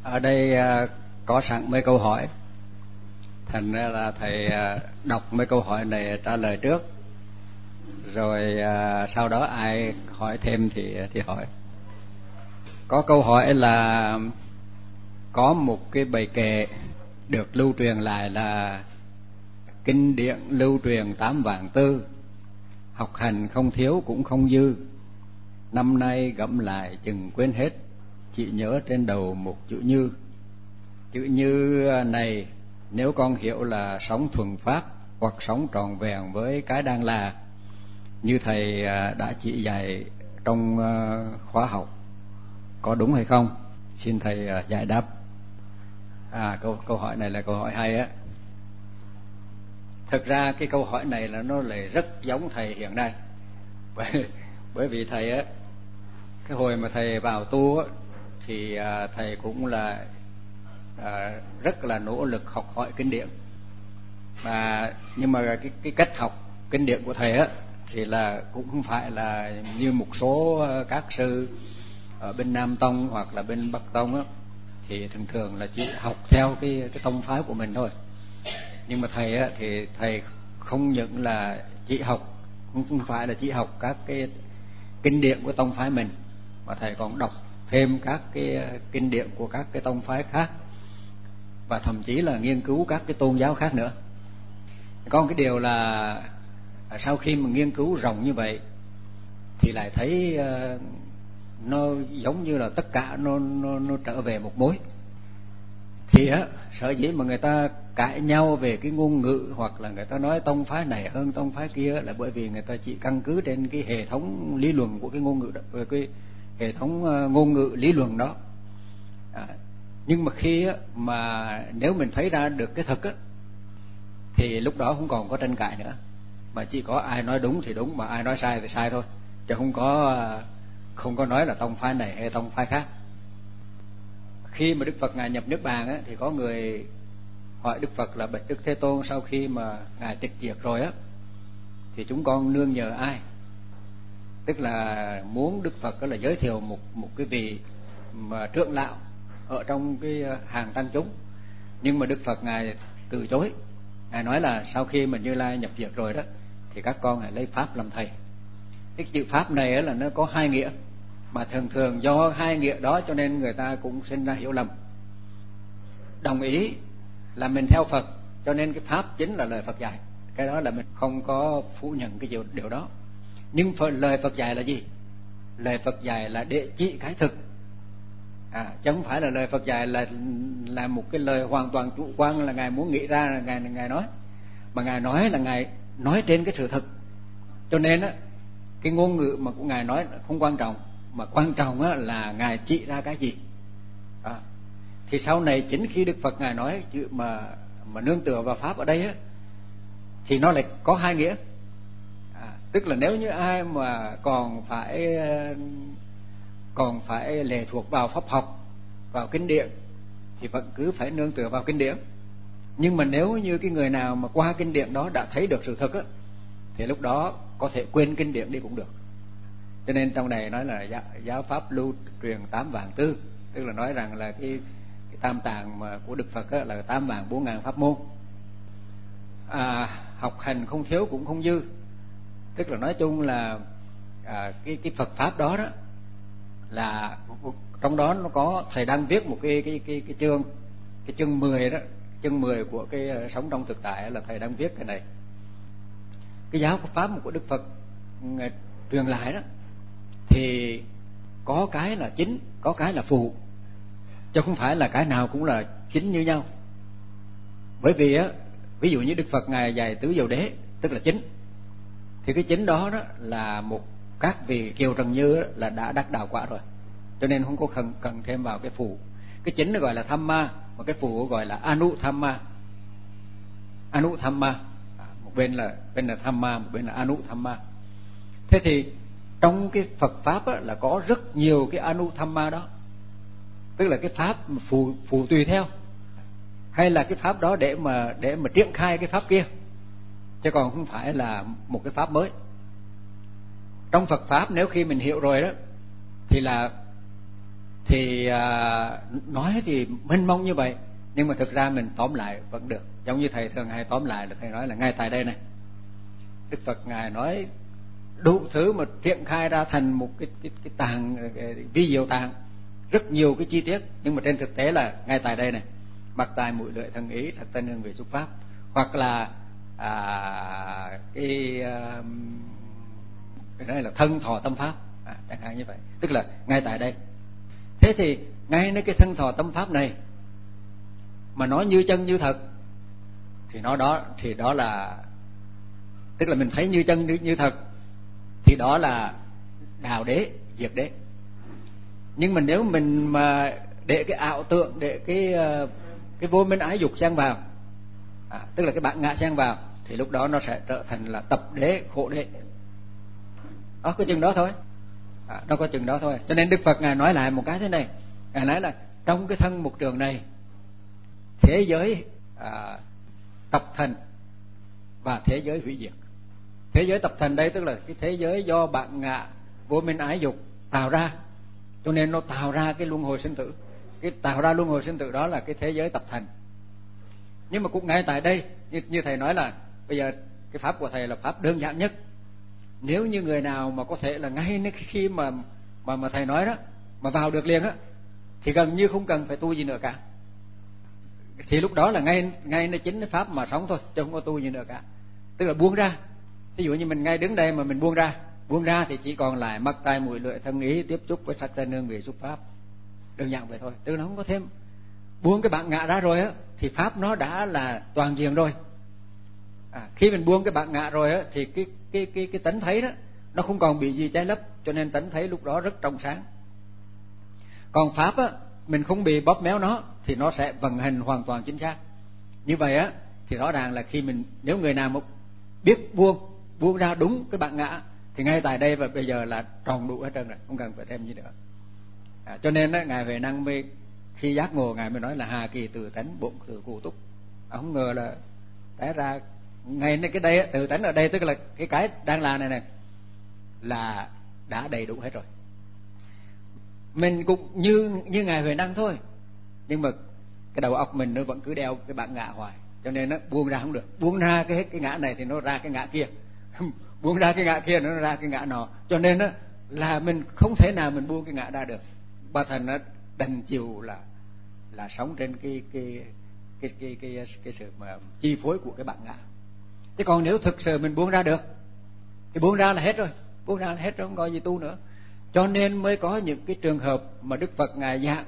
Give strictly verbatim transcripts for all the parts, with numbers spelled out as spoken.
Ở đây có sẵn mấy câu hỏi, thành ra là thầy đọc mấy câu hỏi này trả lời trước, rồi sau đó ai hỏi thêm thì thì hỏi. Có câu hỏi là có một cái bài kệ được lưu truyền lại là kinh điển lưu truyền tám vạn tư, học hành không thiếu cũng không dư, năm nay gẫm lại chừng quên hết, chỉ nhớ trên đầu một chữ như. Chữ như này nếu con hiểu là sống thuần pháp hoặc sống trọn vẹn với cái đang là, như thầy đã chỉ dạy trong khóa học, có đúng hay không? Xin thầy giải đáp. À, câu câu hỏi này là câu hỏi hay á. Thực ra cái câu hỏi này là nó lại rất giống thầy hiện nay. Bởi, bởi vì thầy á, cái hồi mà thầy vào tu á, thì à, thầy cũng là à, rất là nỗ lực học hỏi kinh điển. Mà nhưng mà cái cái cách học kinh điển của thầy á thì là cũng không phải là như một số các sư ở bên Nam Tông hoặc là bên Bắc Tông á, thì thường thường là chỉ học theo cái cái tông phái của mình thôi. Nhưng mà thầy á thì thầy không những là chỉ học, không phải là chỉ học các cái kinh điển của tông phái mình, mà thầy còn đọc thêm các cái kinh điển của các cái tông phái khác, và thậm chí là nghiên cứu các cái tôn giáo khác nữa. Có một cái điều là sau khi mà nghiên cứu rộng như vậy thì lại thấy uh, nó giống như là tất cả nó nó nó trở về một mối. Thì á, sở dĩ mà người ta cãi nhau về cái ngôn ngữ hoặc là người ta nói tông phái này hơn tông phái kia là bởi vì người ta chỉ căn cứ trên cái hệ thống lý luận của cái ngôn ngữ đó, về cái hệ thống uh, ngôn ngữ lý luận đó. À, nhưng mà khi á, mà nếu mình thấy ra được cái thực á, thì lúc đó không còn có tranh cãi nữa, mà chỉ có ai nói đúng thì đúng, mà ai nói sai thì sai thôi, chứ không có không có nói là tông phái này hay tông phái khác. Khi mà Đức Phật ngài nhập Niết Bàn á, thì có người hỏi Đức Phật là bạch Đức Thế Tôn, sau khi mà ngài tịch diệt rồi á thì chúng con nương nhờ ai? Tức là muốn Đức Phật đó là giới thiệu một một cái vị mà trưởng lão ở trong cái hàng tăng chúng. Nhưng mà Đức Phật ngài từ chối. Ngài nói là sau khi mà Như Lai nhập diệt rồi đó thì các con hãy lấy pháp làm thầy. Cái chữ pháp này là nó có hai nghĩa, mà thường thường do hai nghĩa đó cho nên người ta cũng sinh ra hiểu lầm. Đồng ý là mình theo Phật, cho nên cái pháp chính là lời Phật dạy, cái đó là mình không có phủ nhận cái điều, điều đó. Nhưng lời Phật dạy là gì? Lời Phật dạy là để chỉ cái thực, à, chứ không phải là lời Phật dạy là là một cái lời hoàn toàn chủ quan là ngài muốn nghĩ ra là ngài ngài nói, mà ngài nói là ngài nói trên cái sự thực. Cho nên á, cái ngôn ngữ mà của ngài nói không quan trọng, mà quan trọng á là ngài chỉ ra cái gì. À, thì sau này chính khi Đức Phật ngài nói chữ mà mà nương tựa vào pháp ở đây á, thì nó lại có hai nghĩa. À, tức là nếu như ai mà còn phải còn phải lệ thuộc vào pháp học, vào kinh điển, thì vẫn cứ phải nương tựa vào kinh điển. Nhưng mà nếu như cái người nào mà qua kinh điển đó đã thấy được sự thật á, thì lúc đó có thể quên kinh điển đi cũng được. Cho nên trong này nói là giáo, giáo pháp lưu truyền tám vạn tư, tức là nói rằng là cái, cái tam tạng mà của Đức Phật á, là tám vạn bốn ngàn pháp môn. À, học hành không thiếu cũng không dư, tức là nói chung là à, cái cái Phật pháp đó đó là trong đó nó có, thầy đang viết một cái cái cái cái chương cái chương mười đó, chương mười của cái sống trong thực tại là thầy đang viết cái này. Cái giáo pháp của Đức Phật truyền lại đó thì có cái là chính, có cái là phụ, chứ không phải là cái nào cũng là chính như nhau. Bởi vì á, ví dụ như Đức Phật ngài dạy tứ diệu đế, tức là chính, thì cái chính đó đó là một các vị kiều trần như là đã đắc đạo quả rồi, cho nên không có cần cần thêm vào cái phụ. Cái chính nó gọi là tham ma, mà cái phụ gọi là anu tham ma. Anu tham ma, à, một bên là bên là tham ma, một bên là anu tham ma. Thế thì trong cái Phật pháp á, là có rất nhiều cái anu tham ma đó, tức là cái pháp phụ phụ tùy theo, hay là cái pháp đó để mà để mà triển khai cái pháp kia, chứ còn không phải là một cái pháp mới. Trong Phật pháp nếu khi mình hiểu rồi đó thì là Thì à, nói thì mênh mông như vậy, nhưng mà thực ra mình tóm lại vẫn được. Giống như thầy thường hay tóm lại là thầy nói là ngay tại đây này, Đức Phật ngài nói đủ thứ mà triển khai ra thành một cái cái cái tàng, cái vi diệu tàng, rất nhiều cái chi tiết, nhưng mà trên thực tế là ngay tại đây này, mặt tai mũi lưỡi thân ý thật tên hương vị xúc pháp, hoặc là à, cái uh, cái này là thân thọ tâm pháp, à, chẳng hạn như vậy, tức là ngay tại đây. Thế thì ngay nơi cái thân thọ tâm pháp này mà nói như chân như thật thì nó đó thì đó là, tức là mình thấy như chân như, như thật thì đó là đạo đế, diệt đế. Nhưng mà nếu mình mà để cái ảo tượng, để cái cái vô minh ái dục xen vào, à, tức là cái bản ngã xen vào, thì lúc đó nó sẽ trở thành là tập đế, khổ đế. Đó, có chừng đó thôi, à, nó có chừng đó thôi. Cho nên Đức Phật ngài nói lại một cái thế này, ngài nói là trong cái thân một trường này, thế giới à, tập thành và thế giới hủy diệt. Thế giới tập thành đây tức là cái thế giới do bản ngã vô minh ái dục tạo ra, cho nên nó tạo ra cái luân hồi sinh tử. Cái tạo ra luân hồi sinh tử đó là cái thế giới tập thành. Nhưng mà cũng ngay tại đây, như, như thầy nói là bây giờ cái pháp của thầy là pháp đơn giản nhất. Nếu như người nào mà có thể là ngay khi mà mà mà thầy nói đó mà vào được liền á, thì gần như không cần phải tu gì nữa cả. Thì lúc đó là ngay ngay nơi chính cái pháp mà sống thôi, chứ không có tu gì nữa cả. Tức là buông ra. Ví dụ như mình ngay đứng đây mà mình buông ra, buông ra thì chỉ còn lại mắt tai mũi lưỡi thân ý tiếp xúc với sắc tên hương vị xúc pháp, đơn giản vậy thôi. Tức là không có thêm. Buông cái bản ngã ra rồi á thì pháp nó đã là toàn diện rồi. À, khi mình buông cái bản ngã rồi á thì cái cái cái cái tánh thấy đó nó không còn bị gì che lấp, cho nên tánh thấy lúc đó rất trong sáng. Còn pháp á, mình không bị bóp méo nó thì nó sẽ vận hành hoàn toàn chính xác. Như vậy á thì rõ ràng là khi mình, nếu người nào mà biết buông buông ra đúng cái bản ngã thì ngay tại đây và bây giờ là tròn đủ hết trơn rồi, không cần phải thêm gì nữa. À, cho nên á, ngài Huệ Năng mới khi giác ngộ ngài mới nói là hà kỳ tự tánh bổn tự cụ túc. À, không ngờ là té ra ngay cái đây tự tánh ở đây tức là cái cái đang là này này là đã đầy đủ hết rồi. Mình cũng như như ngài Huệ Năng thôi, nhưng mà cái đầu óc mình nó vẫn cứ đeo cái bản ngã hoài, cho nên nó buông ra không được. Buông ra cái cái ngã này thì nó ra cái ngã kia, buông ra cái ngã kia nó ra cái ngã nọ, cho nên đó là mình không thể nào mình buông cái ngã ra được. Bà Thành nó đành chịu là là sống trên cái cái cái cái cái cái, cái sự mà chi phối của cái bản ngã. Chứ còn nếu thực sự mình buông ra được thì buông ra là hết rồi, buông ra là hết rồi, không có gì tu nữa. Cho nên mới có những cái trường hợp mà Đức Phật ngài giảng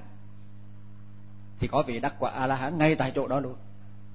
thì có vị đắc quả A La Hán ngay tại chỗ đó luôn.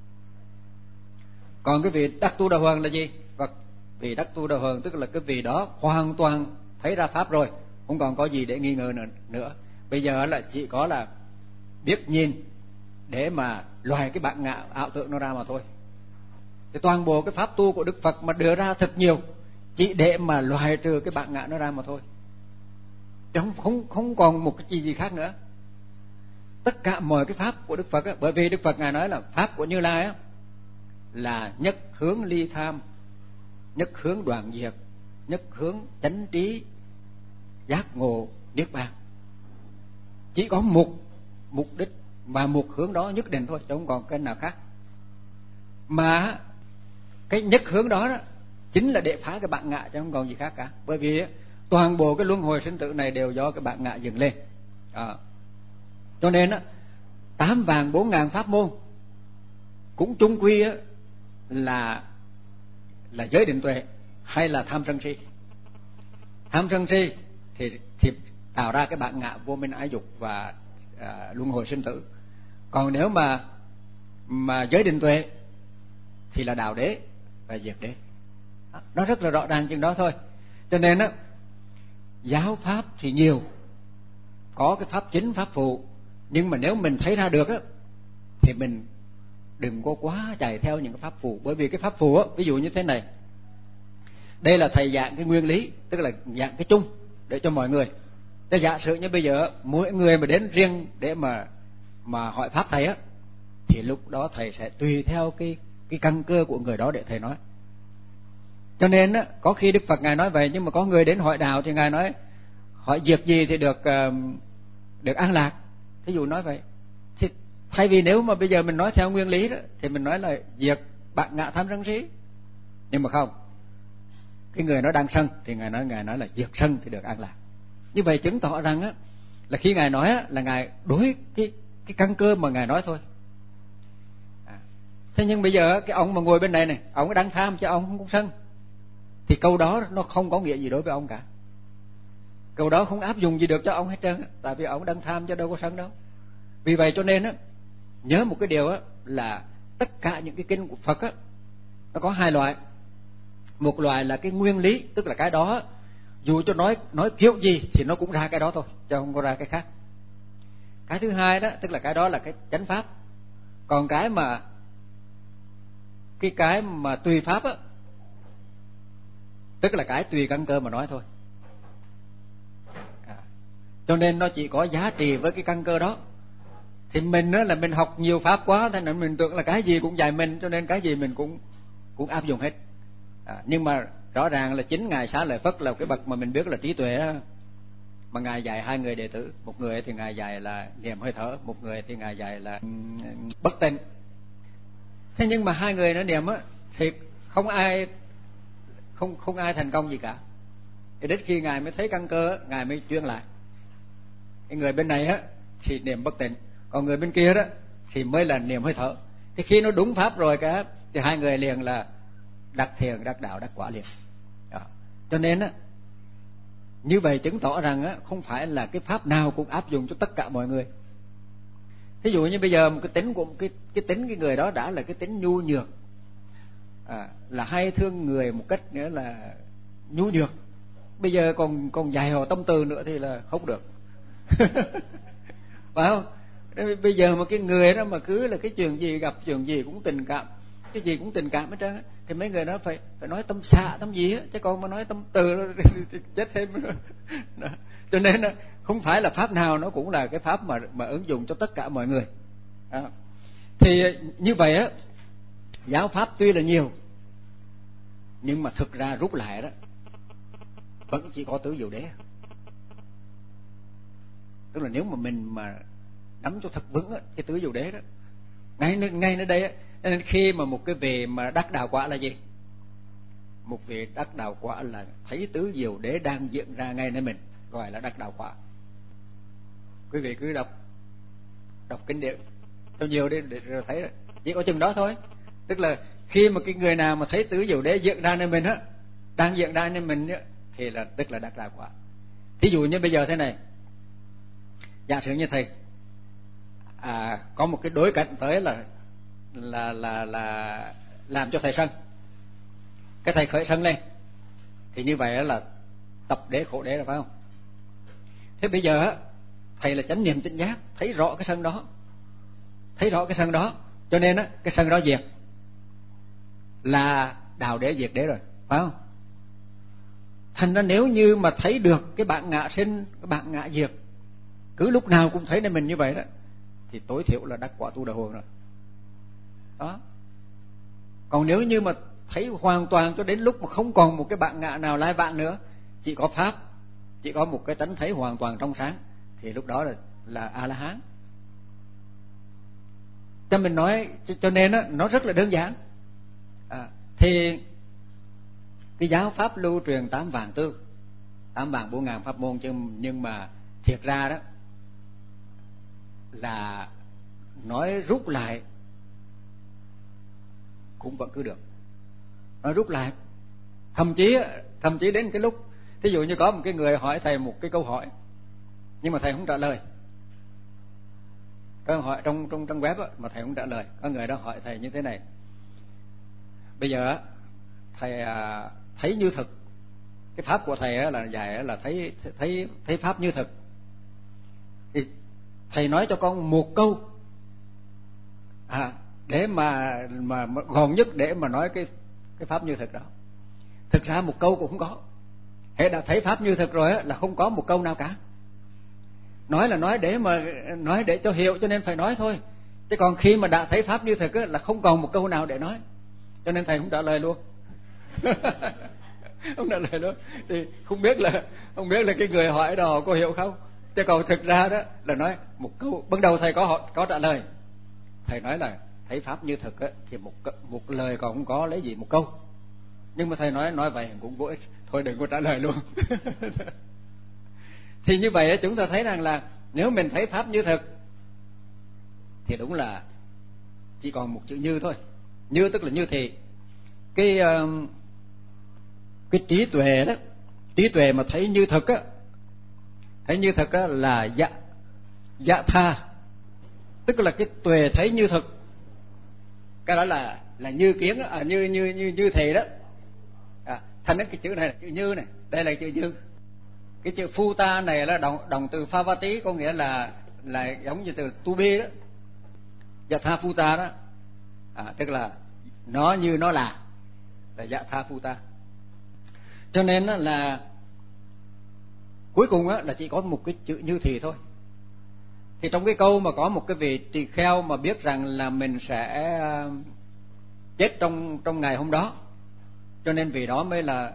Còn cái vị đắc tu đà hoàng là gì? Và vị đắc tu đà hoàng tức là cái vị đó hoàn toàn thấy ra pháp rồi, không còn có gì để nghi ngờ nữa, nữa. Bây giờ là chỉ có là biết nhìn để mà loài cái bản ngã ảo tưởng nó ra mà thôi. Thì toàn bộ cái pháp tu của Đức Phật mà đưa ra thật nhiều chỉ để mà loài trừ cái bản ngã nó ra mà thôi, chứ không không không còn một cái gì gì khác nữa. Tất cả mọi cái pháp của Đức Phật á, bởi vì Đức Phật ngài nói là pháp của Như Lai á là nhất hướng ly tham, nhất hướng đoạn diệt, nhất hướng chánh trí, giác ngộ, niết bàn. Chỉ có một mục đích và một hướng đó nhất định thôi, chứ không còn cái nào khác. Mà cái nhất hướng đó, đó chính là để phá cái bản ngã, chứ không còn gì khác cả. Bởi vì toàn bộ cái luân hồi sinh tử này đều do cái bản ngã dựng lên. À, cho nên á, tám vạn bốn ngàn pháp môn cũng chung quy á, là là giới định tuệ hay là tham sân si. Tham sân si thì, thì tạo ra cái bản ngã vô minh ái dục và à, luân hồi sinh tử. Còn nếu mà mà giới định tuệ thì là đạo đế và diệt đế. Nó rất là rõ ràng chừng đó thôi. Cho nên á, giáo pháp thì nhiều, có cái pháp chính pháp phụ, nhưng mà nếu mình thấy ra được á thì mình đừng có quá chạy theo những cái pháp phụ. Bởi vì cái pháp phụ á, ví dụ như thế này, đây là thầy giảng cái nguyên lý, tức là giảng cái chung để cho mọi người. Thế giả sử như bây giờ mỗi người mà đến riêng để mà mà hỏi pháp thầy á, thì lúc đó thầy sẽ tùy theo cái cái căn cơ của người đó để thầy nói. Cho nên á, có khi Đức Phật ngài nói vậy, nhưng mà có người đến hỏi đạo thì ngài nói hỏi việc gì thì được uh, được an lạc. Thí dụ nói vậy thì thay vì nếu mà bây giờ mình nói theo nguyên lý đó thì mình nói là diệt bạc ngạ tham sân si, nhưng mà không, cái người nó đang sân thì ngài nói ngài nói là diệt sân thì được an lạc. Như vậy chứng tỏ rằng á, là khi ngài nói á, là ngài đối cái cái căn cơ mà ngài nói thôi. À, thế nhưng bây giờ cái ông mà ngồi bên này này, ông đang tham chứ ông không có sân, thì câu đó nó không có nghĩa gì đối với ông cả. Câu đó không áp dụng gì được cho ông hết trơn, tại vì ông đang tham chứ đâu có sân đâu. Vì vậy cho nên á, nhớ một cái điều á, là tất cả những cái kinh của Phật á, nó có hai loại. Một loại là cái nguyên lý, tức là cái đó dù cho nói nói kiểu gì thì nó cũng ra cái đó thôi, chứ không có ra cái khác. Cái thứ hai đó, tức là cái đó là cái chánh pháp. Còn cái mà cái cái mà tùy pháp á, tức là cái tùy căn cơ mà nói thôi. À, cho nên nó chỉ có giá trị với cái căn cơ đó. Thì mình á, là mình học nhiều pháp quá, thế nên mình tưởng là cái gì cũng dạy mình, cho nên cái gì mình cũng cũng áp dụng hết. À, nhưng mà rõ ràng là chính ngài Xá Lợi Phất là cái bậc mà mình biết là trí tuệ á, mà ngài dạy hai người đệ tử, một người thì ngài dạy là niệm hơi thở, một người thì ngài dạy là bất tịnh. Thế nhưng mà hai người nó niệm á thì không ai không không ai thành công gì cả. Thì đến khi ngài mới thấy căn cơ, ngài mới chuyển lại. Cái người bên này á thì niệm bất tịnh, còn người bên kia đó thì mới là niệm hơi thở. Thì khi nó đúng pháp rồi cả thì hai người liền là đắc thiền, đắc đạo, đắc quả liền. Đó. Cho nên á, như vậy chứng tỏ rằng á, không phải là cái pháp nào cũng áp dụng cho tất cả mọi người. Thí dụ như bây giờ một cái tính của cái cái tính cái người đó đã là cái tính nhu nhược, à, là hay thương người một cách nữa là nhu nhược. Bây giờ còn còn dạy họ tâm từ nữa thì là không được. Phải không? Bây giờ mà cái người đó mà cứ là cái chuyện gì gặp chuyện gì cũng tình cảm, cái gì cũng tình cảm hết trơn á, thì mấy người đó phải phải nói tâm xạ tâm gì á, chứ còn mà nói tâm từ thì chết thêm. Cho nên không phải là pháp nào nó cũng là cái pháp mà mà ứng dụng cho tất cả mọi người. Đó. Thì như vậy á, giáo pháp tuy là nhiều nhưng mà thực ra rút lại đó vẫn chỉ có tứ diệu đế. Tức là nếu mà mình mà nắm cho thật vững á, cái tứ diệu đế đó ngay ngay nơi đây á, nên khi mà một cái vị mà đắc đạo quả là gì? Một vị đắc đạo quả là thấy tứ diệu đế đang diễn ra ngay nơi mình, gọi là đắc đạo quả. Quý vị cứ đọc đọc kinh điển cho nhiều đi để rồi thấy đó. Chỉ có chừng đó thôi. Tức là khi mà cái người nào mà thấy tứ diệu đế diễn ra nơi mình á, đang diễn ra nơi mình á, thì là tức là đắc đạo quả. Thí dụ như bây giờ thế này, giả sử như thầy à, có một cái đối cảnh tới là là là là làm cho thầy sân, cái thầy khởi sân lên, thì như vậy là tập đế khổ đế, là phải không? Thế bây giờ thầy là chánh niệm tỉnh giác, thấy rõ cái sân đó, thấy rõ cái sân đó, cho nên á cái sân đó diệt là đạo đế diệt đế rồi, phải không? Thành ra nếu như mà thấy được cái bạn ngạ sinh, cái bạn ngạ diệt, cứ lúc nào cũng thấy nên mình như vậy đó, thì tối thiểu là đắc quả tu đà hồn rồi. Đó. Còn nếu như mà thấy hoàn toàn cho đến lúc mà không còn một cái bạn ngạ nào lai vãng nữa, chỉ có pháp, chỉ có một cái tánh thấy hoàn toàn trong sáng, thì lúc đó là là A La Hán. Cho mình nói, cho nên á, nó rất là đơn giản. À, thì cái giáo pháp lưu truyền tám vạn tư, tám vạn bốn ngàn pháp môn, chứ nhưng mà thiệt ra đó là nói rút lại cũng vẫn cứ được. Nói rút lại, thậm chí thậm chí đến cái lúc, thí dụ như có một cái người hỏi thầy một cái câu hỏi nhưng mà thầy không trả lời, câu hỏi trong trong trang web á, mà thầy không trả lời. Có người đó hỏi thầy như thế này: bây giờ thầy à, thấy như thực, cái pháp của thầy là dạy là thấy thấy thấy pháp như thực, thì thầy nói cho con một câu à, để mà, mà mà gọn nhất để mà nói cái cái pháp như thực đó. Thực ra một câu cũng không có. Hễ đã thấy pháp như thực rồi á, là không có một câu nào cả. Nói là nói để mà nói để cho hiểu, cho nên phải nói thôi. Chứ còn khi mà đã thấy pháp như thực á, là không còn một câu nào để nói. Cho nên thầy không trả lời luôn. Không trả lời luôn. Thì không biết là không biết là cái người hỏi đó có hiểu không. Chứ còn thực ra đó là nói một câu, ban đầu thầy có họ có trả lời, thầy nói là thấy pháp như thực á, thì một một lời còn không có, lấy gì một câu. Nhưng mà thầy nói nói vậy cũng vô ích, thôi đừng có trả lời luôn. Thì như vậy chúng ta thấy rằng là nếu mình thấy pháp như thực thì đúng là chỉ còn một chữ như thôi. Như tức là như thị. Cái cái trí tuệ đó, trí tuệ mà thấy như thực á, thấy như thực á là dạ dạ tha, tức là cái tuệ thấy như thực. Cái đó là là như kiến, à, như như như như thị đó. À, thành cái chữ này là chữ như này, đây là chữ như. Cái chữ phu ta này là động động từ phavati, có nghĩa là là giống như từ to be đó. Dạ tha phu ta đó, à, tức là nó như nó là là dạ tha phu ta. Cho nên là cuối cùng là chỉ có một cái chữ như thị thôi. Thì trong cái câu mà có một cái vị tỳ kheo mà biết rằng là mình sẽ chết trong trong ngày hôm đó, cho nên vì đó mới là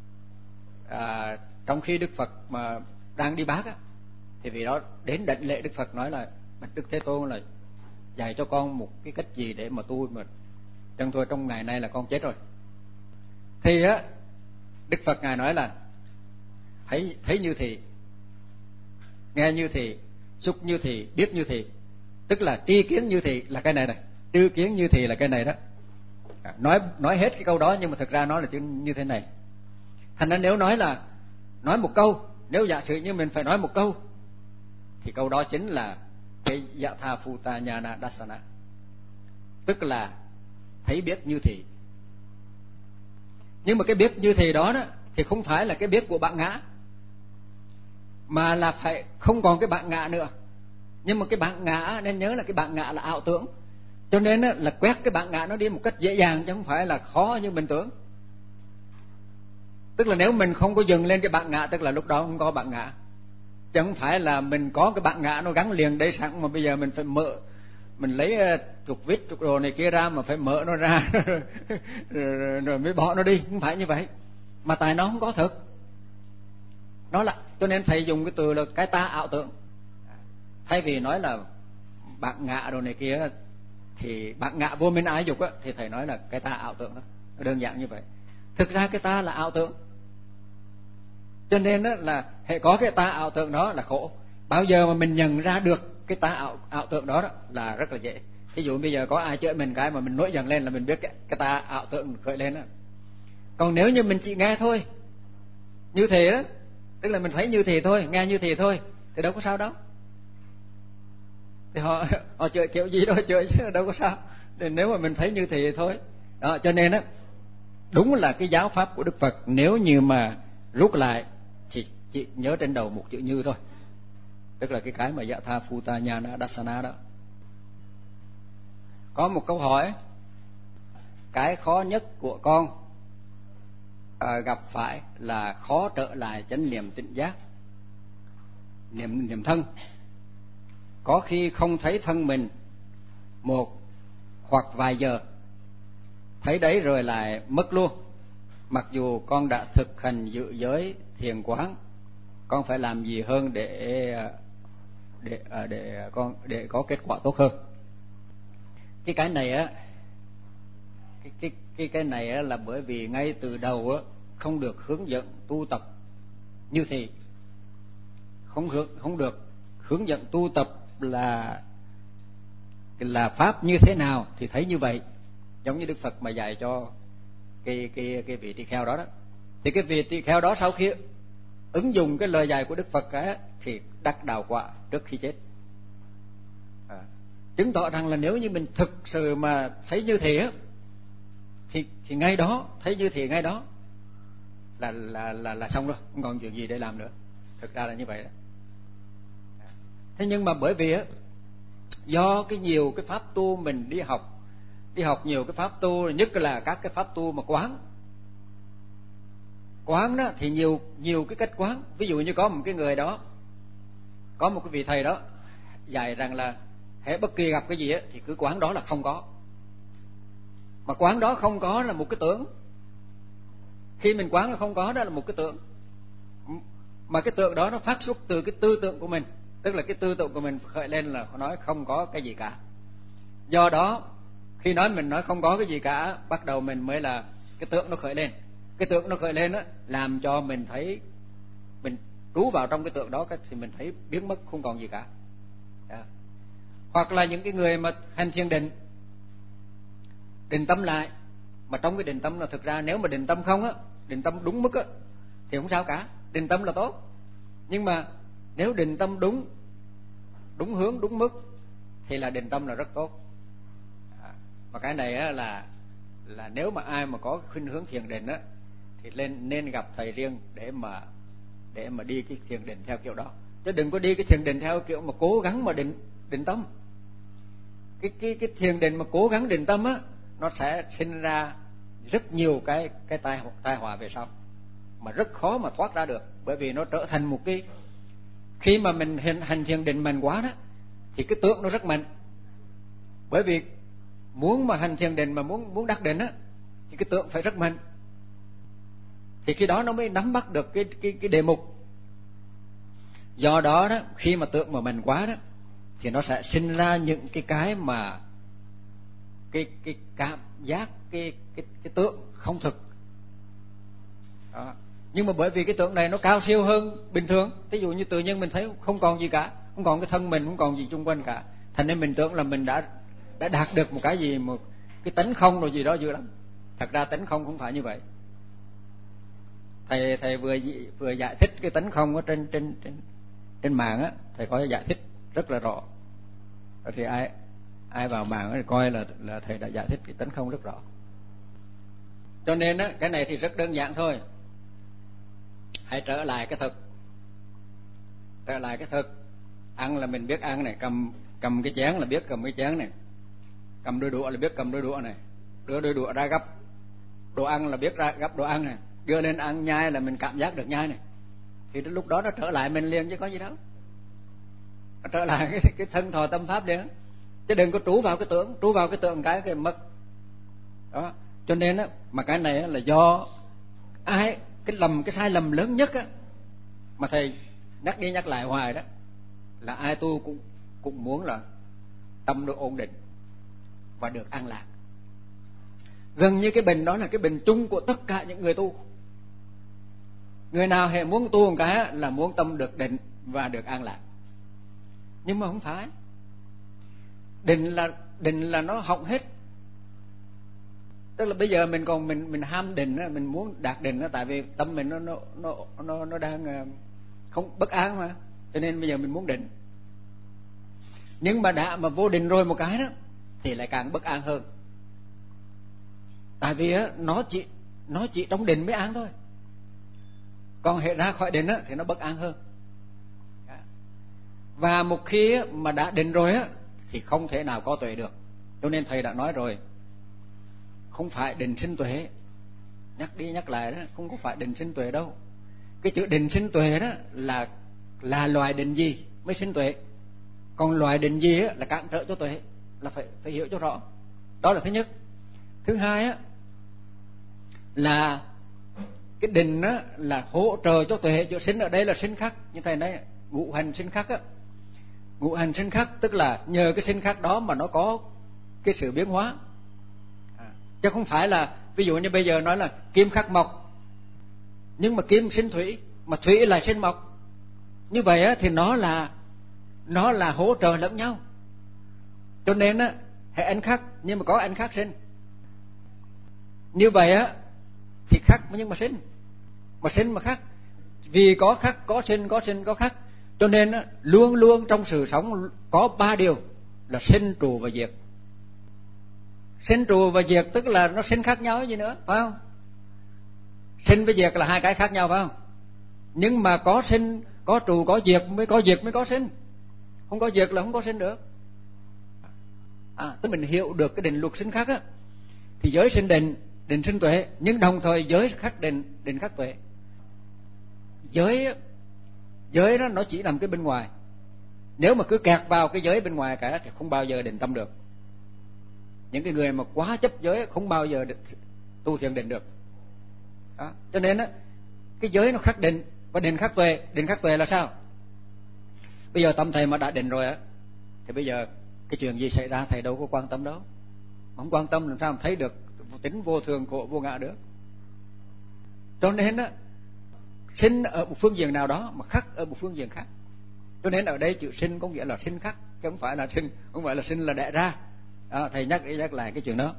à, trong khi Đức Phật mà đang đi bác á, thì vì đó đến đảnh lễ Đức Phật nói là bạch Đức Thế Tôn là dạy cho con một cái cách gì để mà tu mà chẳng thôi trong ngày nay là con chết rồi. Thì á Đức Phật ngài nói là thấy thấy như thị, nghe như thị, xúc như thị, biết như thị, tức là tri kiến như thị là cái này này, tri kiến như thị là cái này đó. À, nói nói hết cái câu đó nhưng mà thực ra nó là chữ như thế này. Thành ra nếu nói là nói một câu, nếu giả sử như mình phải nói một câu thì câu đó chính là cái Yatha Bhuta Nhana Dassana, tức là thấy biết như thị. Nhưng mà cái biết như thị đó, đó thì không phải là cái biết của bạn ngã, mà là phải không còn cái bạn ngã nữa. Nhưng mà cái bạn ngã nên nhớ là cái bạn ngã là ảo tưởng, cho nên là quét cái bạn ngã nó đi một cách dễ dàng chứ không phải là khó như mình tưởng. Tức là nếu mình không có dừng lên cái bạn ngã, tức là lúc đó không có bạn ngã, chứ không phải là mình có cái bạn ngã nó gắn liền đây sẵn mà bây giờ mình phải mở, mình lấy trục vít trục đồ này kia ra mà phải mở nó ra rồi, rồi, rồi mới bỏ nó đi, không phải như vậy. Mà tại nó không có thực, nó là, cho nên thầy dùng cái từ là cái ta ảo tưởng. Thay vì nói là bạn ngã đồ này kia thì bạn ngã vô minh ái dục á, thì thầy nói là cái ta ảo tưởng đó, đơn giản như vậy. Thực ra cái ta là ảo tưởng, cho nên đó là hệ có cái ta ảo tưởng đó là khổ. Bao giờ mà mình nhận ra được cái ta ảo, ảo tưởng đó, đó là rất là dễ. Ví dụ bây giờ có ai chửi mình cái mà mình nổi giận lên là mình biết cái, cái ta ảo tưởng khởi lên đó. Còn nếu như mình chỉ nghe thôi như thế đó, tức là mình thấy như thế thôi, nghe như thế thôi, thì đâu có sao đâu. Thì họ họ chửi kiểu gì đó chửi chứ đâu có sao. Thì nếu mà mình thấy như thế thôi đó, cho nên á đúng là cái giáo pháp của Đức Phật nếu như mà rút lại thì chỉ nhớ trên đầu một chữ như thôi, tức là cái cái mà Yatha Bhuta Nhana Dassana đó. Có một câu hỏi: cái khó nhất của con à, gặp phải là khó trở lại chánh niệm tỉnh giác, niệm niệm thân. Có khi không thấy thân mình một hoặc vài giờ, thấy đấy rồi lại mất luôn. Mặc dù con đã thực hành giữ giới thiền quán, con phải làm gì hơn để để để con để có kết quả tốt hơn? Cái cái này á, cái cái cái cái này á là bởi vì ngay từ đầu á không được hướng dẫn tu tập như thế, không hướng không được hướng dẫn tu tập là là pháp như thế nào thì thấy như vậy, giống như Đức Phật mà dạy cho cái cái cái vị tỳ kheo đó đó. Thì cái vị tỳ kheo đó sau khi ứng dụng cái lời dạy của Đức Phật á thì đắc đạo quả trước khi chết. À, chứng tỏ rằng là nếu như mình thực sự mà thấy như thế á, thì thì ngay đó thấy như thế ngay đó là là là là xong rồi, không còn chuyện gì để làm nữa. Thực ra là như vậy đó. Thế nhưng mà bởi vì á do cái nhiều cái pháp tu mình đi học đi học nhiều cái pháp tu, nhất là các cái pháp tu mà quán quán đó thì nhiều nhiều cái cách quán. Ví dụ như có một cái người đó, có một cái vị thầy đó dạy rằng là hễ bất kỳ gặp cái gì á thì cứ quán đó là không có. Mà quán đó không có là một cái tưởng. Khi mình quán là không có đó là một cái tưởng. mà cái tượng đó nó phát xuất từ cái tư tưởng của mình, tức là cái tư tưởng của mình khởi lên là nói không có cái gì cả. Do đó khi nói mình nói không có cái gì cả, bắt đầu mình mới là cái tượng nó khởi lên. Cái tượng nó khởi lên á, làm cho mình thấy, mình trú vào trong cái tượng đó thì mình thấy biến mất không còn gì cả. Đó. Hoặc là những cái người mà hành thiền định, định tâm lại, mà trong cái định tâm là thực ra nếu mà định tâm không á, định tâm đúng mức á thì không sao cả, định tâm là tốt. Nhưng mà nếu định tâm đúng, đúng hướng, đúng mức thì là định tâm là rất tốt. À, và cái này á là là nếu mà ai mà có khuynh hướng thiền định á thì lên nên gặp thầy riêng để mà để mà đi cái thiền định theo kiểu đó, chứ đừng có đi cái thiền định theo kiểu mà cố gắng mà định định tâm. Cái cái cái thiền định mà cố gắng định tâm á, nó sẽ sinh ra rất nhiều cái cái tai tai họa về sau mà rất khó mà thoát ra được, bởi vì nó trở thành một cái, khi mà mình hành, hành thiền định mạnh quá đó thì cái tưởng nó rất mạnh. Bởi vì muốn mà hành thiền định mà muốn muốn đắc định á thì cái tưởng phải rất mạnh, thì khi đó nó mới nắm bắt được cái cái cái đề mục. Do đó đó, khi mà tưởng mà mạnh quá đó thì nó sẽ sinh ra những cái cái mà cái cái cảm giác cái cái cái tưởng không thực. Đó. Nhưng mà bởi vì cái tưởng này nó cao siêu hơn bình thường, ví dụ như tự nhiên mình thấy không còn gì cả, không còn cái thân mình, không còn gì xung quanh cả, thành nên mình tưởng là mình đã đã đạt được một cái gì, một cái tánh không rồi gì đó dữ lắm. Thật ra tánh không không phải như vậy. Thầy thầy vừa vừa giải thích cái tánh không ở trên trên trên trên mạng á, thầy có giải thích rất là rõ. Thì ai ai vào mạng thì coi là là thầy đã giải thích cái tánh không rất rõ. Cho nên á, cái này thì rất đơn giản thôi. Hãy trở lại cái thực, trở lại cái thực. Ăn là mình biết ăn này, cầm cầm cái chén là biết cầm cái chén này, cầm đôi đũa là biết cầm đôi đũa này, đưa đôi đũa ra gấp đồ ăn là biết ra gấp đồ ăn này, đưa lên ăn nhai là mình cảm giác được nhai này. Thì đến lúc đó nó trở lại mình liền chứ có gì đâu, nó trở lại cái, cái thân thọ tâm pháp liền. Chứ đừng có trú vào cái tưởng, trú vào cái tưởng cái cái mất đó. Cho nên á, mà cái này á, là do ai, cái lầm, cái sai lầm lớn nhất á mà thầy nhắc đi nhắc lại hoài đó là ai tu cũng cũng muốn là tâm được ổn định và được an lạc. Gần như cái bình đó là cái bình chung của tất cả những người tu. Người nào hề muốn tu một cái là muốn tâm được định và được an lạc. Nhưng mà không phải. Định là định là nó hỏng hết. Tức là bây giờ mình còn mình mình ham định, mình muốn đạt định đó, tại vì tâm mình nó nó nó nó nó đang không bất an mà, cho nên bây giờ mình muốn định. Nhưng mà đã mà vô định rồi một cái đó thì lại càng bất an hơn. Tại vì á, nó chỉ nó chỉ trong định mới an thôi. Còn hệ ra khỏi định á thì nó bất an hơn. Và một khi mà đã định rồi á thì không thể nào có tuệ được. Cho nên thầy đã nói rồi, không phải định sinh tuệ. Nhắc đi nhắc lại đó, không có phải định sinh tuệ đâu. Cái chữ định sinh tuệ đó là là loài định gì mới sinh tuệ. Còn loài định gì á là cản trở cho tuệ, là phải phải hiểu cho rõ. Đó là thứ nhất. Thứ hai á là cái định á là hỗ trợ cho tuệ. Chữ sinh ở đây là sinh khắc, như thầy nói ngũ hành sinh khắc á. Ngũ hành sinh khắc tức là nhờ cái sinh khắc đó mà nó có cái sự biến hóa. À, chứ không phải là ví dụ như bây giờ nói là kim khắc mộc, nhưng mà kim sinh thủy, mà thủy lại sinh mộc. Như vậy á thì nó là nó là hỗ trợ lẫn nhau. Cho nên á hệ anh khắc nhưng mà có anh khắc sinh. Như vậy á thì khắc nhưng mà sinh, mà sinh mà khắc. Vì có khắc có sinh, có sinh có khắc. Cho nên á, luôn luôn trong sự sống có ba điều là sinh, trụ và diệt. Sinh, trụ và diệt tức là nó sinh khác nhau gì nữa, phải không? Sinh với diệt là hai cái khác nhau, phải không? Nhưng mà có sinh, có trụ, có diệt mới có diệt mới có sinh. Không có diệt là không có sinh được. À, tức mình hiểu được cái định luật sinh khắc á, thì giới sinh định, định sinh tuệ, nhưng đồng thời giới khắc định, định khắc tuệ. Giới giới đó nó chỉ nằm cái bên ngoài. Nếu mà cứ kẹt vào cái giới bên ngoài cả thì không bao giờ định tâm được. Những cái người mà quá chấp giới không bao giờ tu thiền định được. Đó. Cho nên á, cái giới nó khắc định, Và định khắc tuệ, định khắc tuệ là sao? Bây giờ tâm thầy mà đã định rồi á, thì bây giờ cái chuyện gì xảy ra thầy đâu có quan tâm đâu. Không quan tâm làm sao mà thấy được tính vô thường khổ vô ngã được. Cho nên á, sinh ở một phương diện nào đó mà khắc ở một phương diện khác. Cho nên ở đây chữ sinh có nghĩa là sinh khắc, chứ không phải là sinh, không phải là sinh là đẻ ra. À, thầy nhắc nhắc lại cái chuyện đó.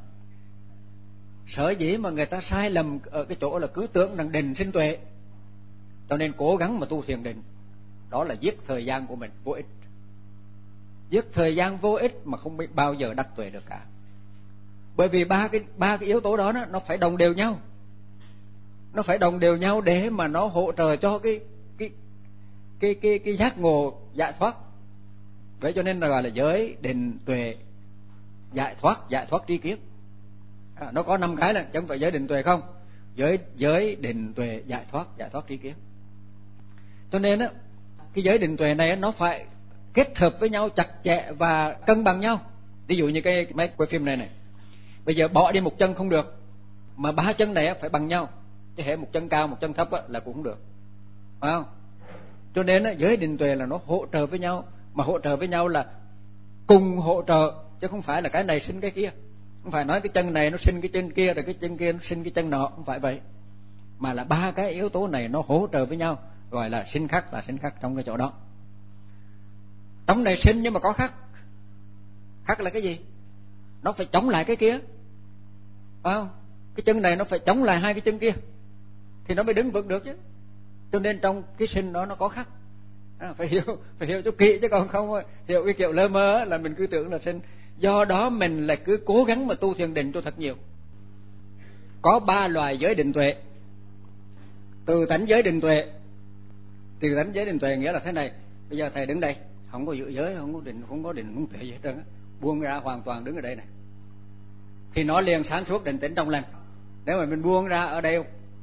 Sở dĩ mà người ta sai lầm ở cái chỗ là cứ tưởng rằng định sinh tuệ, cho nên cố gắng mà tu thiền định, đó là giết thời gian của mình vô ích. Giết thời gian vô ích mà không biết bao giờ đắc tuệ được cả. Bởi vì ba cái ba cái yếu tố đó nó, nó phải đồng đều nhau. Nó phải đồng đều nhau để mà nó hỗ trợ cho cái cái cái cái cái giác ngộ giải thoát. Vậy cho nên là gọi là giới định tuệ giải thoát, giải thoát tri kiến. À, nó có năm cái là chẳng phải giới định tuệ không? Giới giới định tuệ giải thoát, giải thoát tri kiến. Cho nên á, cái giới định tuệ này nó phải kết hợp với nhau chặt chẽ và cân bằng nhau. Ví dụ như cái máy quay phim này này, bây giờ bỏ đi một chân không được, mà ba chân này phải bằng nhau, chứ hệ một chân cao một chân thấp là cũng không được, phải không? Cho nên giới định tuệ là nó hỗ trợ với nhau, mà hỗ trợ với nhau là cùng hỗ trợ, chứ không phải là cái này sinh cái kia. Không phải nói cái chân này nó sinh cái chân kia, rồi cái chân kia nó sinh cái chân nọ, không phải vậy. Mà là ba cái yếu tố này nó hỗ trợ với nhau, gọi là sinh khắc, là sinh khắc trong cái chỗ đó. Trong này sinh nhưng mà có khắc. Khắc là cái gì? Nó phải chống lại cái kia, phải không? Cái chân này nó phải chống lại hai cái chân kia thì nó mới đứng vững được chứ. Cho nên trong cái sinh đó nó có khắc. À, phải hiểu, phải hiểu cho kỹ, chứ còn không hiểu cái kiểu lơ mơ là mình cứ tưởng là sinh. Do đó mình lại cứ cố gắng mà tu thiền định cho thật nhiều. Có ba loài giới định tuệ. Từ tánh giới định tuệ. Từ tánh giới định tuệ nghĩa là thế này. Bây giờ thầy đứng đây, không có giữ giới, không có định, không có định, không tuệ gì hết trơn á, buông ra hoàn toàn đứng ở đây này, thì nó liền sáng suốt định tĩnh trong lành. Nếu mà mình buông ra ở đây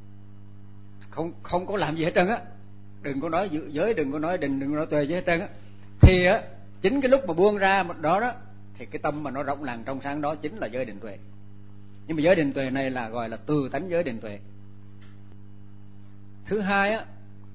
không không có làm gì hết trơn á, đừng có nói giữ giới, đừng có nói định, đừng có nói tuệ gì hết trơn á, thì á chính cái lúc mà buông ra đó đó thì cái tâm mà nó rộng lặng trong sáng đó chính là giới định tuệ. Nhưng mà giới định tuệ này là gọi là từ tánh giới định tuệ. Thứ hai á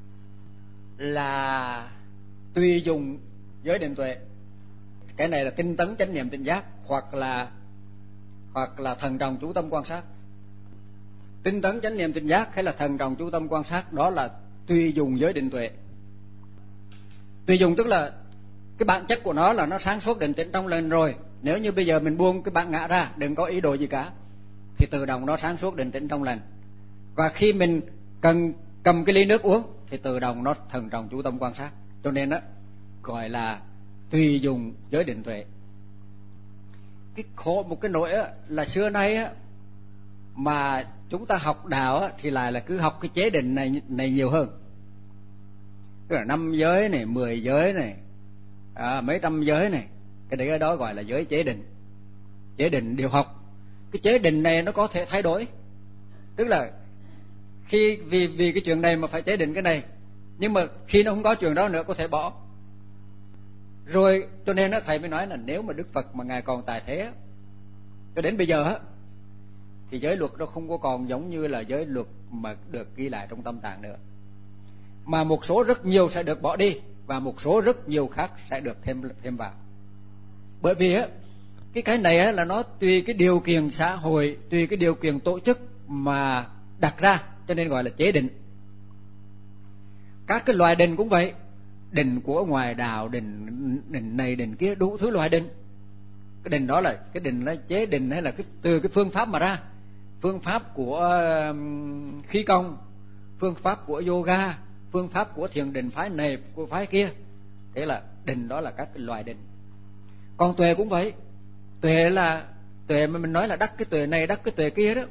là tùy dùng giới định tuệ. Cái này là tinh tấn chánh niệm tỉnh giác, hoặc là hoặc là thần trọng chú tâm quan sát. Tinh tấn chánh niệm tỉnh giác hay là thần trọng chú tâm quan sát, đó là tùy dùng giới định tuệ. Tùy dùng tức là cái bản chất của nó là nó sáng suốt định tĩnh trong lành rồi. Nếu như bây giờ mình buông cái bản ngã ra, đừng có ý đồ gì cả, thì tự động nó sáng suốt định tĩnh trong lành. Và khi mình cần cầm cái ly nước uống thì tự động nó thần trọng chú tâm quan sát. Cho nên đó gọi là tùy dùng giới định tuệ. Cái khổ một cái nỗi á, là xưa nay á, mà chúng ta học đạo á, thì lại là cứ học cái chế định này này nhiều hơn. Tức là năm giới này, mười giới này, à, mấy trăm giới này, cái đấy cái đó gọi là giới chế định. Chế định điều học. Cái chế định này nó có thể thay đổi. Tức là khi vì vì cái chuyện này mà phải chế định cái này, nhưng mà khi nó không có chuyện đó nữa có thể bỏ. Rồi cho nên đó, thầy mới nói là nếu mà Đức Phật mà ngài còn tại thế cho đến bây giờ á, thì giới luật nó không có còn giống như là giới luật mà được ghi lại trong Tâm Tạng nữa, mà một số rất nhiều sẽ được bỏ đi và một số rất nhiều khác sẽ được thêm thêm vào. Bởi vì á cái cái này á là nó tùy cái điều kiện xã hội, tùy cái điều kiện tổ chức mà đặt ra, cho nên gọi là chế định. Các cái loài định cũng vậy, định của ngoài đạo, định định này định kia, đủ thứ loại định. Cái định đó là cái định là chế định hay là cái từ cái phương pháp mà ra, phương pháp của khí công, phương pháp của yoga, phương pháp của thiền định phái này của phái kia. Thế là định đó là các cái loài định. Còn tuệ cũng vậy. Tuệ là tuệ mà mình nói là đắc cái tuệ này, đắc cái tuệ kia đó.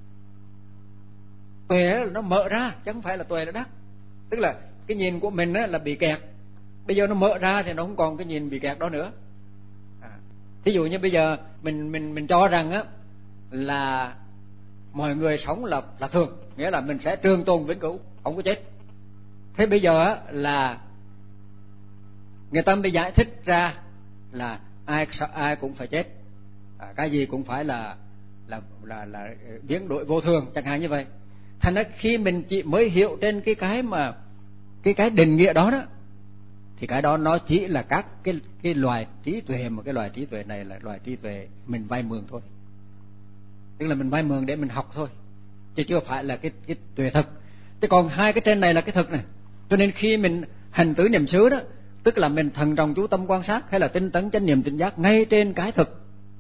Tuệ là nó mở ra chứ không phải là tuệ là đắc. Tức là cái nhìn của mình là bị kẹt, bây giờ nó mở ra thì nó không còn cái nhìn bị kẹt đó nữa. À, thí dụ như bây giờ mình mình mình cho rằng á là mọi người sống là là thường, nghĩa là mình sẽ trường tồn vĩnh cửu, không có chết. Thế bây giờ á là người ta mới giải thích ra là ai ai cũng phải chết, à, cái gì cũng phải là là là là biến đổi vô thường chẳng hạn như vậy. Thành ra khi mình chỉ mới hiểu trên cái cái mà cái cái định nghĩa đó đó thì cái đó nó chỉ là các cái cái loài trí tuệ, mà cái loài trí tuệ này là loài trí tuệ mình vay mượn thôi, tức là mình vay mượn để mình học thôi, chứ chưa phải là cái cái tuệ thực. Chứ còn hai cái trên này là cái thực này. Cho nên khi mình hành tứ niệm xứ đó, tức là mình thận trọng chú tâm quan sát hay là tinh tấn chánh niệm tỉnh giác ngay trên cái thực.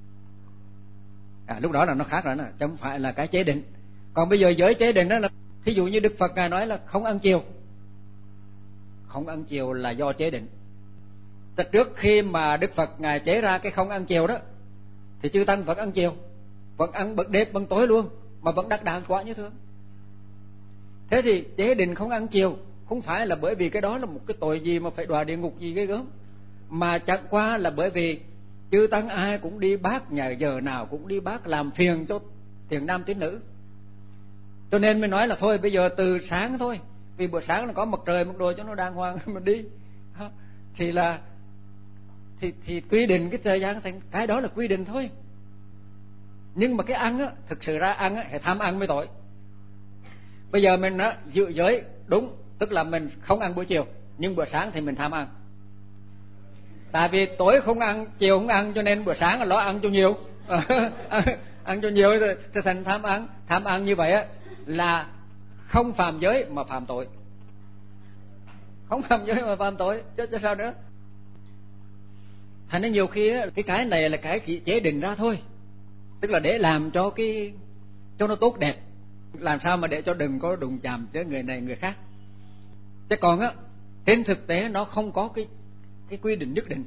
À, lúc đó là nó khác rồi, nó chứ không phải là cái chế định. Còn bây giờ giới chế định đó là, thí dụ như Đức Phật ngài nói là không ăn chiều, không ăn chiều là do chế định. Từ trước khi mà Đức Phật ngài chế ra cái không ăn chiều đó, thì chư tăng vẫn ăn chiều, vẫn ăn bữa đêm bữa tối luôn, mà vẫn đắc đạo quả như thường. Thế thì chế định không ăn chiều không phải là bởi vì cái đó là một cái tội gì mà phải đọa địa ngục gì ghê gớm, mà chẳng qua là bởi vì chư tăng ai cũng đi bác, nhà giờ nào cũng đi bác làm phiền cho thiện nam tín nữ. Cho nên mới nói là thôi bây giờ từ sáng thôi, vì buổi sáng là có mặt trời mặt đồ cho nó đàng hoàng mà đi, thì là thì thì quy định cái thời gian thành cái đó là quy định thôi. Nhưng mà cái ăn á, thực sự ra ăn á, phải tham ăn mới tội. Bây giờ mình á giữ giới đúng, tức là mình không ăn buổi chiều, nhưng bữa sáng thì mình tham ăn. Tại vì tối không ăn, chiều không ăn, cho nên bữa sáng là nó ăn cho nhiều. Ăn cho nhiều thì thành tham ăn. Tham ăn như vậy á là không phạm giới mà phạm tội. Không phạm giới mà phạm tội, chứ, chứ sao nữa. Thành ra nhiều khi á, cái cái này là cái chỉ chế định ra thôi, tức là để làm cho cái cho nó tốt đẹp, làm sao mà để cho đừng có đụng chạm tới người này người khác. Chứ còn á trên thực tế nó không có cái cái quy định nhất định.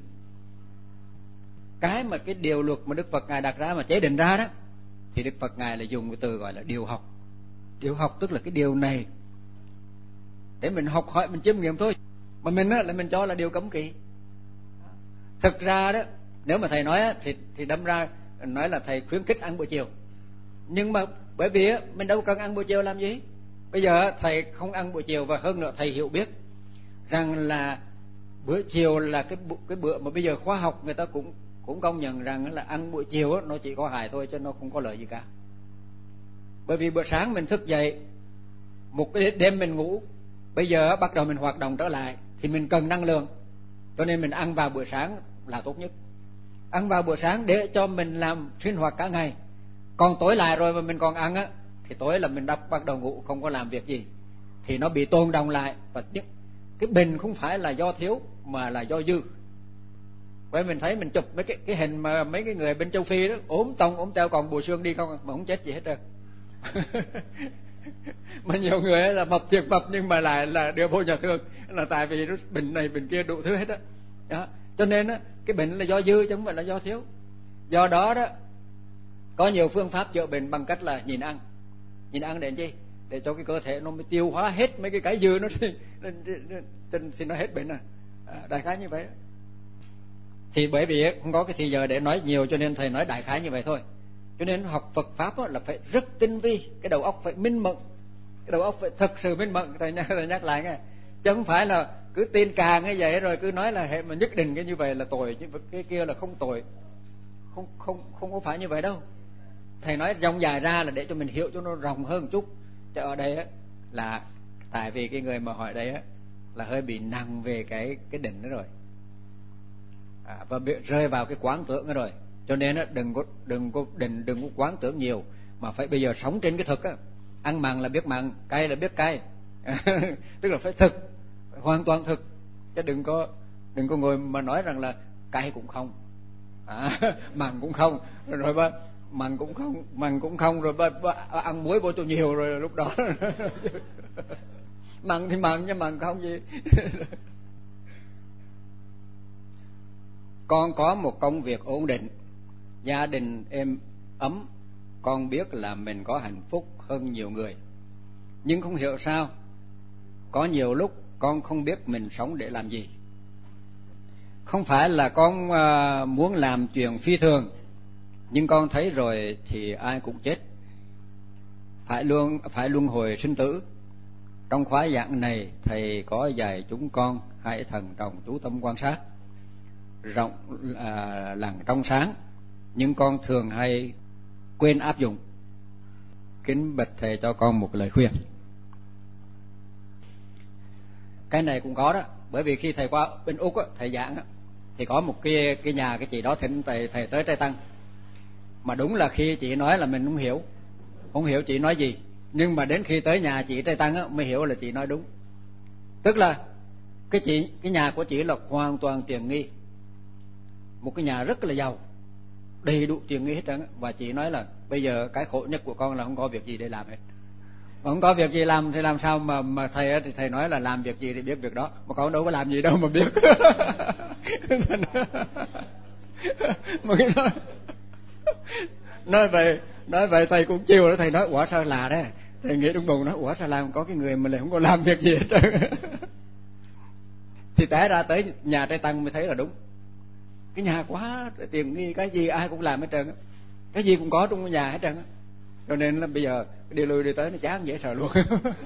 Cái mà cái điều luật mà Đức Phật ngài đặt ra mà chế định ra đó, thì Đức Phật ngài là dùng cái từ gọi là điều học. Điều học tức là cái điều này để mình học hỏi, mình chiêm nghiệm thôi, mà mình á là mình cho là điều cấm kỵ. Thực ra đó, nếu mà thầy nói á, thì thì đâm ra nói là thầy khuyến khích ăn buổi chiều. Nhưng mà bởi vì á, mình đâu cần ăn buổi chiều làm gì. Bây giờ thầy không ăn buổi chiều, và hơn nữa thầy hiểu biết rằng là bữa chiều là cái cái bữa mà bây giờ khoa học người ta cũng cũng công nhận rằng là ăn buổi chiều á, nó chỉ có hại thôi chứ nó không có lợi gì cả. Bởi vì bữa sáng mình thức dậy, một cái đêm mình ngủ, bây giờ bắt đầu mình hoạt động trở lại thì mình cần năng lượng, cho nên mình ăn vào bữa sáng là tốt nhất. Ăn vào bữa sáng để cho mình làm sinh hoạt cả ngày. Còn tối lại rồi mà mình còn ăn á, thì tối là mình đắp bắt đầu ngủ, không có làm việc gì, thì nó bị tồn đọng lại. Và cái bệnh không phải là do thiếu mà là do dư. Vậy mình thấy mình chụp mấy cái cái hình mà mấy cái người bên châu Phi đó ốm tông ốm teo còn bù xương đi không mà không chết gì hết trơn. Mà nhiều người là mập thiệt mập nhưng mà lại là đưa vô nhà thương, là tại vì nó bệnh này bệnh kia đủ thứ hết đó. Đó. Cho nên á cái bệnh là do dư chứ không phải là do thiếu. Do đó đó có nhiều phương pháp chữa bệnh bằng cách là nhịn ăn. Nhịn ăn để chi? Để cho cái cơ thể nó mới tiêu hóa hết mấy cái cái dư nó thì, thì nó hết bệnh à. À, đại khái như vậy. Thì bởi vì không có cái thời giờ để nói nhiều cho nên thầy nói đại khái như vậy thôi. Cho nên học Phật pháp là phải rất tinh vi, cái đầu óc phải minh mẫn, cái đầu óc phải thật sự minh mẫn. Thầy nhắc, thầy nhắc lại nghe, chứ không phải là cứ tin càng như vậy rồi cứ nói là hệ mà nhất định cái như vậy là tội, chứ cái kia là không tội. Không không không có phải như vậy đâu. Thầy nói rộng dài ra là để cho mình hiểu cho nó rộng hơn một chút. Chứ ở đây á là tại vì cái người mà hỏi đây á là hơi bị nặng về cái cái định đó rồi. À, và bị rơi vào cái quán tưởng đó rồi. Cho nên á đừng có đừng có định, đừng có quán tưởng nhiều, mà phải bây giờ sống trên cái thực á. Ăn mặn là biết mặn, cay là biết cay. Tức là phải thực, phải hoàn toàn thực, chứ đừng có đừng có ngồi mà nói rằng là cay cũng không, à, mặn cũng không, rồi ba mặn cũng không, mặn cũng không, rồi ba, ba, ăn muối vô cho nhiều rồi lúc đó mặn thì mặn nhưng mặn không gì. Con có một công việc ổn định, gia đình êm ấm, con biết là mình có hạnh phúc hơn nhiều người. Nhưng không hiểu sao có nhiều lúc con không biết mình sống để làm gì. Không phải là con muốn làm chuyện phi thường, nhưng con thấy rồi thì ai cũng chết, phải luôn phải luân hồi sinh tử. Trong khóa giảng này thầy có dạy chúng con hãy thận trọng chú tâm quan sát, rộng à, lặng trong sáng, nhưng con thường hay quên áp dụng. Kính bạch thầy cho con một lời khuyên. Cái này cũng có đó, bởi vì khi thầy qua bên Úc á, thầy giảng á, thì có một cái cái nhà cái chị đó thỉnh thầy thầy tới trai tăng, mà đúng là khi chị nói là mình không hiểu, không hiểu chị nói gì, nhưng mà đến khi tới nhà chị trai tăng á mới hiểu là chị nói đúng. Tức là cái chị cái nhà của chị là hoàn toàn tiện nghi, một cái nhà rất là giàu, đầy đủ tiện nghi hết trơn, và chị nói là bây giờ cái khổ nhất của con là không có việc gì để làm hết. Mà không có việc gì làm thì làm sao mà mà thầy thì thầy nói là làm việc gì thì biết việc đó, mà con đâu có làm gì đâu mà biết. Mà cái nói nói vậy nói vậy thầy cũng chiều đó, thầy nói quả sao là đấy, thầy nghĩ đúng bụng, nói quả sao làm có cái người mà lại không có làm việc gì hết trơn. Thì té ra tới nhà trai tăng mới thấy là đúng, cái nhà quá tiền nghi, cái gì ai cũng làm hết trơn, cái gì cũng có trong cái nhà hết trơn, cho nên là bây giờ đi lui đi tới nó chán dễ sợ luôn.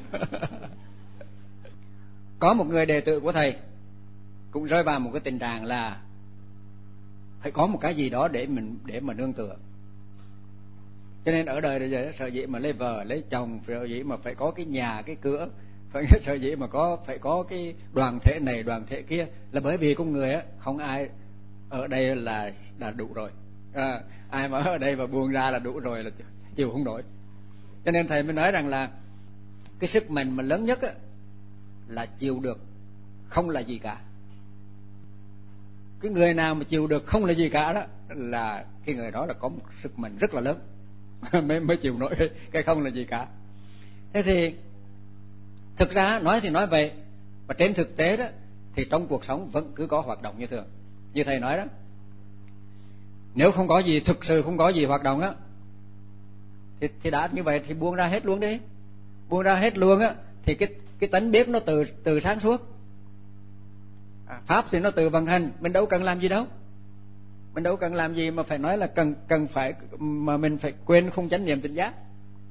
Có một người đệ tử của thầy cũng rơi vào một cái tình trạng là phải có một cái gì đó để mình để mà nương tựa, cho nên ở đời bây giờ sợ dĩ mà lấy vợ lấy chồng, sợ dĩ mà phải có cái nhà cái cửa, phải sợ dĩ mà có phải có cái đoàn thể này đoàn thể kia, là bởi vì con người á không ai ở đây là là đủ rồi, à, ai mà ở đây mà buông ra là đủ rồi, là chịu không nổi. Cho nên thầy mới nói rằng là cái sức mạnh mà lớn nhất á là chịu được không là gì cả. Cái người nào mà chịu được không là gì cả đó là cái người đó là có một sức mạnh rất là lớn mới mới chịu nổi cái không là gì cả. Thế thì thực ra nói thì nói vậy, và trên thực tế đó thì trong cuộc sống vẫn cứ có hoạt động như thường. Như thầy nói đó, nếu không có gì, thực sự không có gì hoạt động á, thì, thì đã như vậy thì buông ra hết luôn đi, buông ra hết luôn á, thì cái cái tánh biết nó từ từ sáng suốt, à, pháp thì nó từ vận hành, mình đâu cần làm gì đâu, mình đâu cần làm gì mà phải nói là cần cần phải mà mình phải quên không chánh niệm tỉnh giác.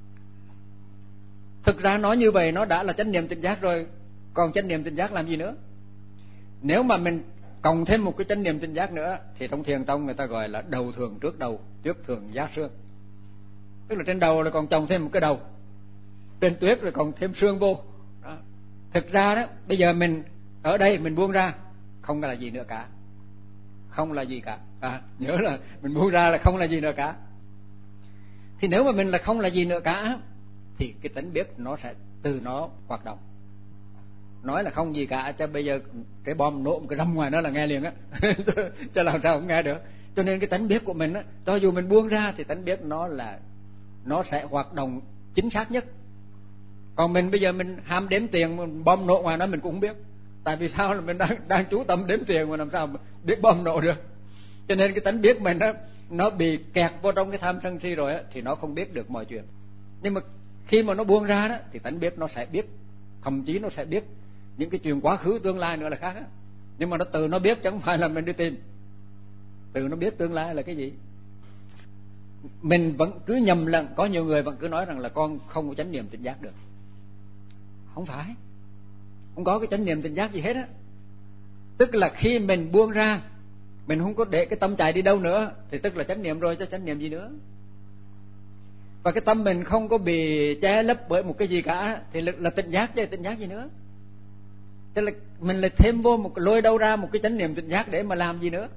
Thực ra nói như vậy nó đã là chánh niệm tỉnh giác rồi, còn chánh niệm tỉnh giác làm gì nữa. Nếu mà mình cộng thêm một cái chánh niệm tỉnh giác nữa thì trong thiền tông người ta gọi là đầu thường trước đầu, trước thường giá xương. Tức là trên đầu là còn chồng thêm một cái đầu, trên tuyết rồi còn thêm xương vô đó. Thực ra đó bây giờ mình ở đây mình buông ra không là gì nữa cả, không là gì cả, à, nhớ là mình buông ra là không là gì nữa cả. Thì nếu mà mình là không là gì nữa cả thì cái tánh biết nó sẽ từ nó hoạt động. Nói là không gì cả, cho bây giờ cái bom nổ một cái râm ngoài nó là nghe liền á. Cho làm sao không nghe được. Cho nên cái tánh biết của mình á, cho dù mình buông ra thì tánh biết nó là nó sẽ hoạt động chính xác nhất. Còn mình bây giờ mình ham đếm tiền, bom nổ ngoài nó mình cũng không biết. Tại vì sao là mình đang đang chú tâm đếm tiền mà làm sao mà biết bom nổ được. Cho nên cái tánh biết mình á, nó bị kẹt vô trong cái tham sân si rồi á, thì nó không biết được mọi chuyện. Nhưng mà khi mà nó buông ra đó thì tánh biết nó sẽ biết, thậm chí nó sẽ biết những cái chuyện quá khứ tương lai nữa là khác á. Nhưng mà nó từ nó biết chứ không phải là mình đi tìm. Từ nó biết tương lai là cái gì. Mình vẫn cứ nhầm lẫn, có nhiều người vẫn cứ nói rằng là con không có chánh niệm tỉnh giác được. Không phải, không có cái chánh niệm tỉnh giác gì hết á. Tức là khi mình buông ra, mình không có để cái tâm chạy đi đâu nữa, thì tức là chánh niệm rồi, chứ chánh niệm gì nữa. Và cái tâm mình không có bị che lấp bởi một cái gì cả thì là tỉnh giác, chứ tỉnh giác gì nữa. Tức là mình lại thêm vô một lôi đâu ra một cái chánh niệm tỉnh giác để mà làm gì nữa.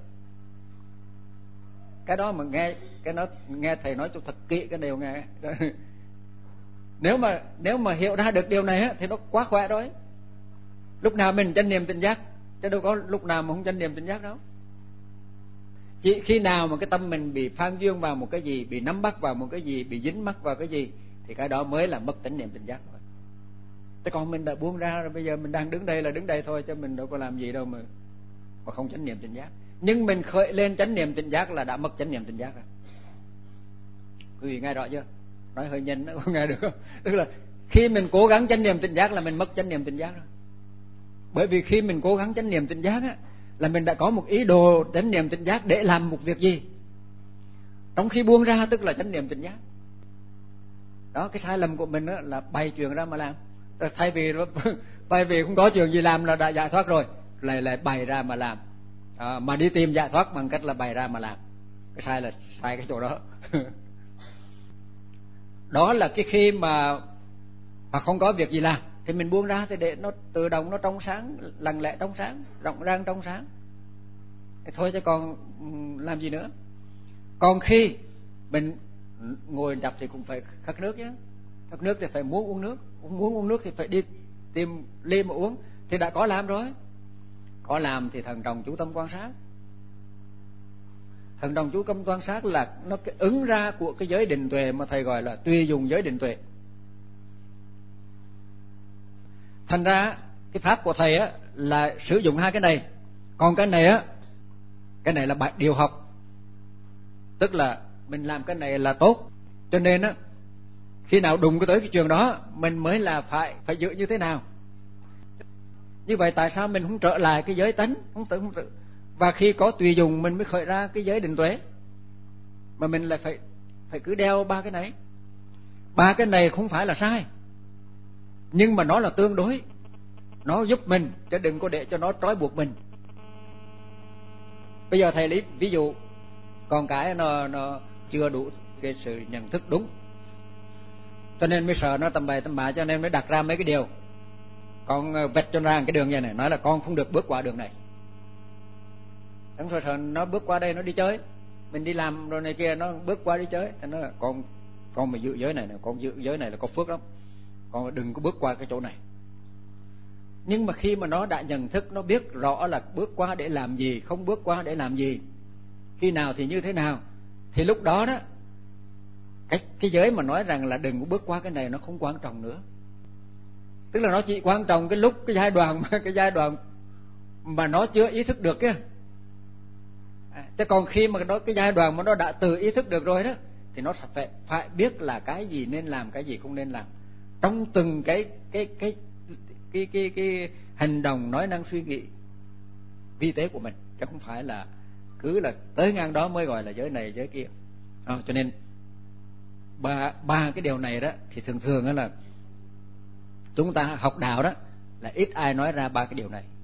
Cái đó mà nghe cái nó nghe thầy nói cho thật kỹ cái điều nghe. Nếu mà nếu mà hiểu ra được điều này á, thì nó quá khỏe rồi. Lúc nào mình chánh niệm tỉnh giác, chứ đâu có lúc nào mà không chánh niệm tỉnh giác đâu. Chỉ khi nào mà cái tâm mình bị phan duyên vào một cái gì, bị nắm bắt vào một cái gì, bị dính mắc vào cái gì, thì cái đó mới là mất chánh niệm tỉnh giác rồi. Thế còn mình đã buông ra rồi, bây giờ mình đang đứng đây là đứng đây thôi, chứ mình đâu có làm gì đâu mà mà không chánh niệm tỉnh giác. Nhưng mình khởi lên chánh niệm tỉnh giác là đã mất chánh niệm tỉnh giác rồi. Quý vị nghe rõ chưa? Nói hơi nhanh nó có nghe được không? Tức là khi mình cố gắng chánh niệm tỉnh giác là mình mất chánh niệm tỉnh giác rồi. Bởi vì khi mình cố gắng chánh niệm tỉnh giác á, là mình đã có một ý đồ chánh niệm tỉnh giác để làm một việc gì. Trong khi buông ra tức là chánh niệm tỉnh giác. Đó, cái sai lầm của mình á, là bày chuyện ra mà làm. Thay vì thay vì không có chuyện gì làm là đã giải thoát rồi, lại lại bày ra mà làm, à, mà đi tìm giải thoát bằng cách là bày ra mà làm. Cái sai là sai cái chỗ đó. Đó là cái khi mà mà không có việc gì làm, thì mình buông ra thì để nó tự động nó trong sáng, lặng lẽ trong sáng, rộng ràng trong sáng. Thế thôi chứ còn làm gì nữa. Còn khi mình ngồi chập thì cũng phải khát nước nhé. Khát nước thì phải muốn uống nước, muốn uống nước thì phải đi tìm ly mà uống, thì đã có làm rồi. Có làm thì thần đồng chú tâm quan sát. Thần đồng chú tâm quan sát là nó cái ứng ra của cái giới định tuệ mà thầy gọi là tùy dùng giới định tuệ. Thành ra cái pháp của thầy á là sử dụng hai cái này. Còn cái này á, cái này là bài điều học, tức là mình làm cái này là tốt. Cho nên á, khi nào đụng tới cái trường đó mình mới là phải phải giữ như thế nào. Như vậy tại sao mình không trở lại cái giới tánh, không tự không tự và khi có tùy dùng mình mới khởi ra cái giới định tuệ, mà mình lại phải phải cứ đeo ba cái này. Ba cái này không phải là sai, nhưng mà nó là tương đối, nó giúp mình chứ đừng có để cho nó trói buộc mình. Bây giờ thầy lấy ví dụ, con cái nó nó chưa đủ cái sự nhận thức đúng, cho nên mới sợ nó tầm bậy tầm bạ, cho nên mới đặt ra mấy cái điều. Con vạch cho ra cái đường này này, nói là con không được bước qua đường này. Đúng rồi, sợ nó bước qua đây nó đi chơi, mình đi làm rồi này kia nó bước qua đi chơi, nó là con con mà giữ giới này này, con giữ giới này là có phước lắm, con đừng có bước qua cái chỗ này. Nhưng mà khi mà nó đã nhận thức, nó biết rõ là bước qua để làm gì, không bước qua để làm gì, khi nào thì như thế nào, thì lúc đó đó cái cái giới mà nói rằng là đừng có bước qua cái này nó không quan trọng nữa. Tức là nó chỉ quan trọng cái lúc cái giai đoạn mà cái giai đoạn mà nó chưa ý thức được kia. À, chứ còn khi mà nó cái giai đoạn mà nó đã tự ý thức được rồi đó, thì nó phải phải biết là cái gì nên làm, cái gì không nên làm trong từng cái cái cái cái cái cái hành động, nói năng, suy nghĩ vi tế của mình, chứ không phải là cứ là tới ngang đó mới gọi là giới này giới kia. À, cho nên ba ba cái điều này đó thì thường thường đó là chúng ta học đạo đó là ít ai nói ra ba cái điều này.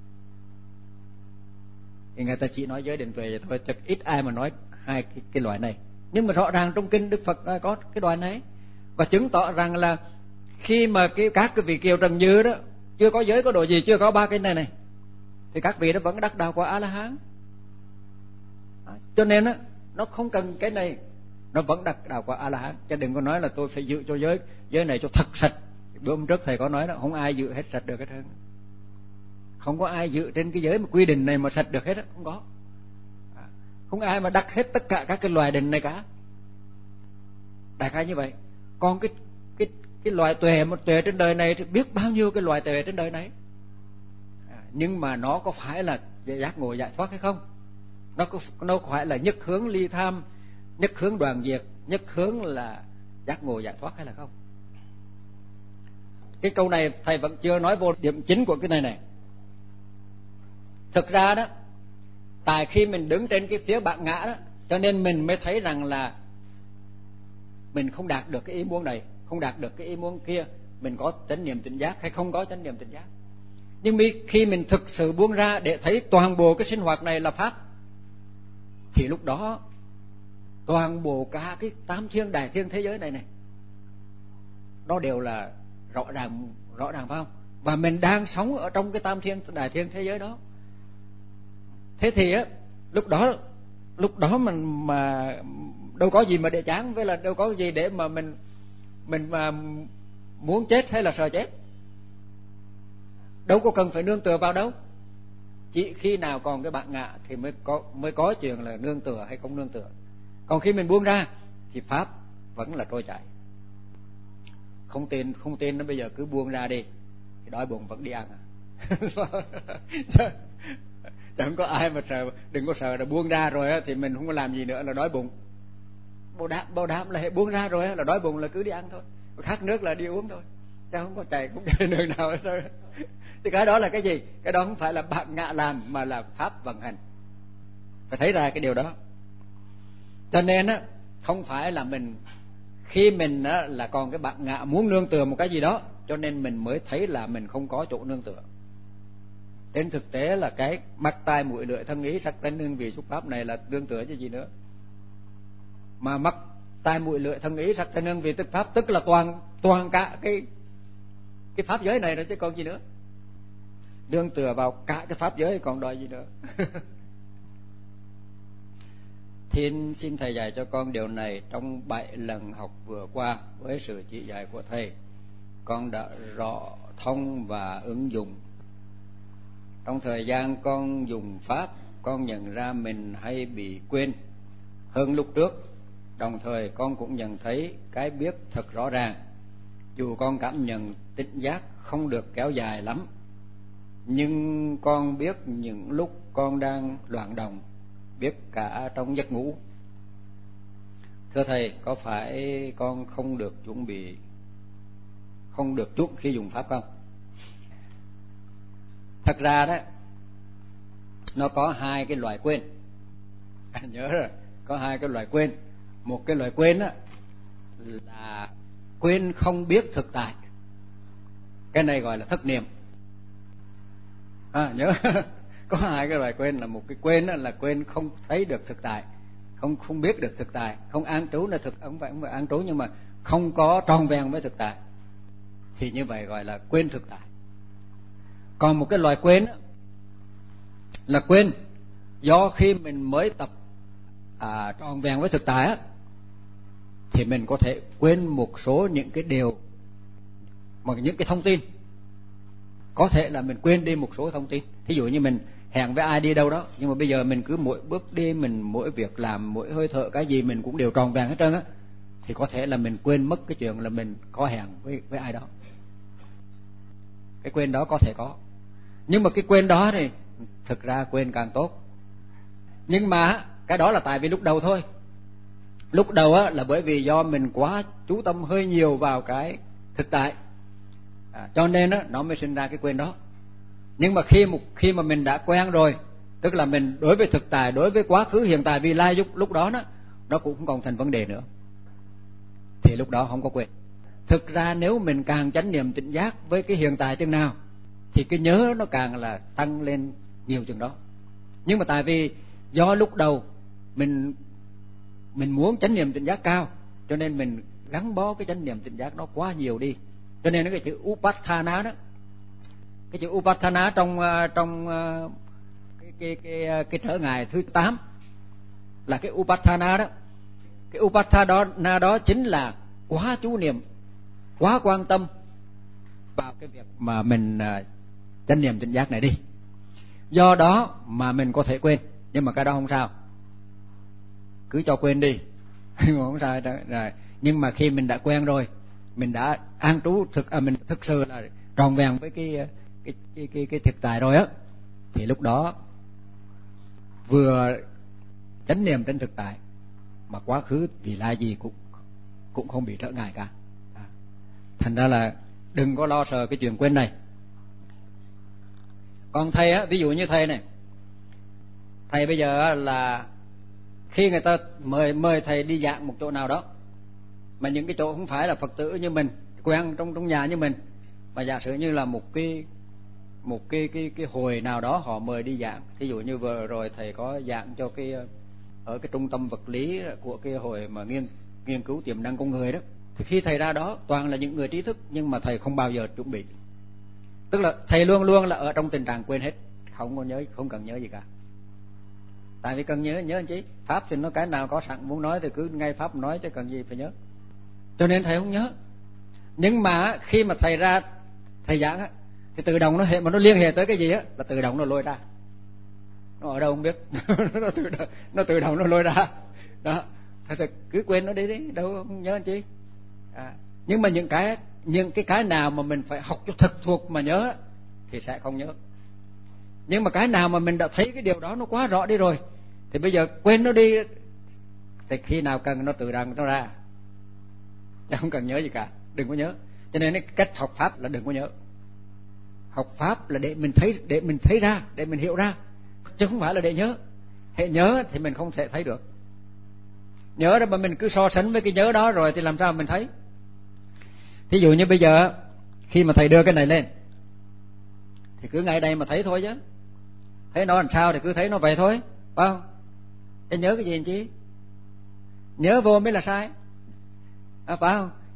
Thì người ta chỉ nói giới định tuệ vậy thôi, chứ ít ai mà nói hai cái, cái loại này. Nhưng mà rõ ràng trong kinh Đức Phật có cái đoạn này, và chứng tỏ rằng là khi mà cái các cái vị kiều trần như đó chưa có giới có độ gì, chưa có ba cái này này, thì các vị đó vẫn đắc đạo quả A La Hán. À, cho nên đó, nó không cần cái này, nó vẫn đắc đạo quả A La Hán. Chứ đừng có nói là tôi phải giữ cho giới giới này cho thật sạch. Bữa hôm trước thầy có nói đó, không ai giữ hết sạch được hết trơn. Không có ai giữ trên cái giới mà quy định này mà sạch được hết đó, không có. À, không ai mà đắc hết tất cả các cái loài định này cả. Đại khái như vậy. Còn cái cái cái loài tuệ, một tuệ trên đời này thì biết bao nhiêu cái loài tuệ trên đời này. À, nhưng mà nó có phải là giác ngộ giải thoát hay không? Nó có nó có phải là nhất hướng ly tham, nhất hướng đoàn diệt, nhất hướng là giác ngộ giải thoát hay là không? Cái câu này thầy vẫn chưa nói vô điểm chính của cái này này. Thực ra đó, tại khi mình đứng trên cái phía bát ngã đó, cho nên mình mới thấy rằng là mình không đạt được cái ý muốn này, không đạt được cái ý muốn kia, mình có chánh niệm tỉnh giác hay không có chánh niệm tỉnh giác. Nhưng khi mình thực sự buông ra để thấy toàn bộ cái sinh hoạt này là pháp, thì lúc đó toàn bộ cả cái tám thiên đại thiên thế giới này này, nó đều là rõ ràng, rõ ràng phải không? Và mình đang sống ở trong cái tam thiên đại thiên thế giới đó. Thế thì á, lúc đó lúc đó mình mà đâu có gì mà để chán, với là đâu có gì để mà mình mình mà muốn chết hay là sợ chết. Đâu có cần phải nương tựa vào đâu. Chỉ khi nào còn cái bát ngã thì mới có mới có chuyện là nương tựa hay không nương tựa. Còn khi mình buông ra thì pháp vẫn là trôi chảy. Không tin không tin nó bây giờ cứ buông ra đi, thì đói bụng vẫn đi ăn à. Chẳng có ai mà sợ, đừng có sợ là buông ra rồi á thì mình không có làm gì nữa là đói bụng. Bảo đảm bảo đảm là buông ra rồi á là đói bụng là cứ đi ăn thôi, khát nước là đi uống thôi, chứ không có chạy không chạy đường nào thôi. Thì cái đó là cái gì? Cái đó không phải là bát ngã làm mà là pháp vận hành. Phải thấy ra cái điều đó. Cho nên á, không phải là mình khi mình á là còn cái bát ngã muốn nương tựa một cái gì đó, cho nên mình mới thấy là mình không có chỗ nương tựa. Trên thực tế là cái mắt tai mũi lưỡi thân ý sắc tánh hương vị xúc pháp này là nương tựa chứ gì nữa. Mà mắt tai mũi lưỡi thân ý sắc tánh hương vị tức pháp, tức là toàn toàn cả cái cái pháp giới này rồi chứ còn gì nữa. Đương tựa vào cả cái pháp giới còn đòi gì nữa. Thiên xin thầy dạy cho con điều này. Trong bảy lần học vừa qua, với sự chỉ dạy của thầy, con đã rõ thông và ứng dụng. Trong thời gian con dùng pháp, con nhận ra mình hay bị quên hơn lúc trước. Đồng thời con cũng nhận thấy cái biết thật rõ ràng. Dù con cảm nhận tỉnh giác không được kéo dài lắm, nhưng con biết những lúc con đang loạn động, biết cả trong giấc ngủ. Thưa thầy, có phải con không được chuẩn bị, không được chút khi dùng pháp không? Thật ra đó, nó có hai cái loại quên. À, nhớ rồi, có hai cái loại quên. Một cái loại quên đó là quên không biết thực tại, cái này gọi là thất niệm. À, nhớ có hai cái loại quên. Là một cái quên đó là quên không thấy được thực tại, không không biết được thực tại, không an trú là thực, không phải không phải an trú, nhưng mà không có tròn vẹn với thực tại, thì như vậy gọi là quên thực tại. Còn một cái loại quên đó, là quên do khi mình mới tập à, tròn vẹn với thực tại á, thì mình có thể quên một số những cái điều, mà những cái thông tin, có thể là mình quên đi một số thông tin. Thí dụ như mình hẹn với ai đi đâu đó, nhưng mà bây giờ mình cứ mỗi bước đi, mình mỗi việc làm, mỗi hơi thở cái gì mình cũng đều tròn vẹn hết trơn á, thì có thể là mình quên mất cái chuyện là mình có hẹn với với ai đó. Cái quên đó có thể có, nhưng mà cái quên đó thì thực ra quên càng tốt. Nhưng mà cái đó là tại vì lúc đầu thôi. Lúc đầu á là bởi vì do mình quá chú tâm hơi nhiều vào cái thực tại, à, cho nên á nó mới sinh ra cái quên đó. Nhưng mà khi một khi mà mình đã quen rồi, tức là mình đối với thực tại, đối với quá khứ, hiện tại, vị lai, lúc lúc đó nó nó cũng không còn thành vấn đề nữa, thì lúc đó không có quên. Thực ra nếu mình càng chánh niệm tỉnh giác với cái hiện tại chừng nào thì cái nhớ nó càng là tăng lên nhiều chừng đó. Nhưng mà tại vì do lúc đầu mình mình muốn chánh niệm tỉnh giác cao, cho nên mình gắn bó cái chánh niệm tỉnh giác nó quá nhiều đi. Cho nên cái chữ Upatthana đó, cái chữ Upatthana trong trong cái cái cái cái trở ngại thứ tám là cái Upatthana đó. Cái Upatthana đó chính là quá chú niệm, quá quan tâm vào cái việc mà mình chánh niệm tỉnh giác này đi. Do đó mà mình có thể quên, nhưng mà cái đó không sao, cứ cho quên đi, không sao rồi. Nhưng mà khi mình đã quen rồi, mình đã an trú thực, à, mình thực sự là tròn vẹn với cái cái cái cái, cái thực tại rồi á, thì lúc đó vừa chánh niệm trên thực tại mà quá khứ vì lai gì cũng cũng không bị trở ngại cả. À, thành ra là đừng có lo sợ cái chuyện quên này. Còn thầy á, ví dụ như thầy này, thầy bây giờ là khi người ta mời mời thầy đi giảng một chỗ nào đó, mà những cái chỗ không phải là Phật tử như mình, quen trong trong nhà như mình, mà giả sử như là một cái một cái cái cái hồi nào đó họ mời đi giảng. Ví dụ như vừa rồi thầy có giảng cho cái ở cái trung tâm vật lý của cái hồi mà nghiên nghiên cứu tiềm năng con người đó, thì khi thầy ra đó toàn là những người trí thức, nhưng mà thầy không bao giờ chuẩn bị. Tức là thầy luôn luôn là ở trong tình trạng quên hết, không có nhớ, không cần nhớ gì cả. Tại vì cần nhớ, nhớ anh chí, pháp thì nó cái nào có sẵn, muốn nói thì cứ ngay pháp nói chứ cần gì phải nhớ. Cho nên thầy không nhớ. Nhưng mà khi mà thầy ra thầy giảng á, thì tự động nó hệ mà nó liên hệ tới cái gì á là tự động nó lôi ra. Nó ở đâu không biết, nó tự động, nó tự động nó lôi ra. Đó, thầy cứ quên nó đi đi, đâu không nhớ anh chí. À, nhưng mà những cái những cái cái nào mà mình phải học cho thực thuộc mà nhớ thì sẽ không nhớ. Nhưng mà cái nào mà mình đã thấy cái điều đó nó quá rõ đi rồi, thì bây giờ quên nó đi, thì khi nào cần nó tự động nó ra, không cần nhớ gì cả, đừng có nhớ. Cho nên cái cách học pháp là đừng có nhớ. Học pháp là để mình thấy, để mình thấy ra, để mình hiểu ra, chứ không phải là để nhớ. Hệ nhớ thì mình không thể thấy được. Nhớ đó mà mình cứ so sánh với cái nhớ đó rồi thì làm sao mình thấy. Thí dụ như bây giờ khi mà thầy đưa cái này lên thì cứ ngay đây mà thấy thôi chứ. Thấy nó làm sao thì cứ thấy nó vậy thôi, phải không? Thế nhớ cái gì anh chí? Nhớ vô mới là sai, à, phải không?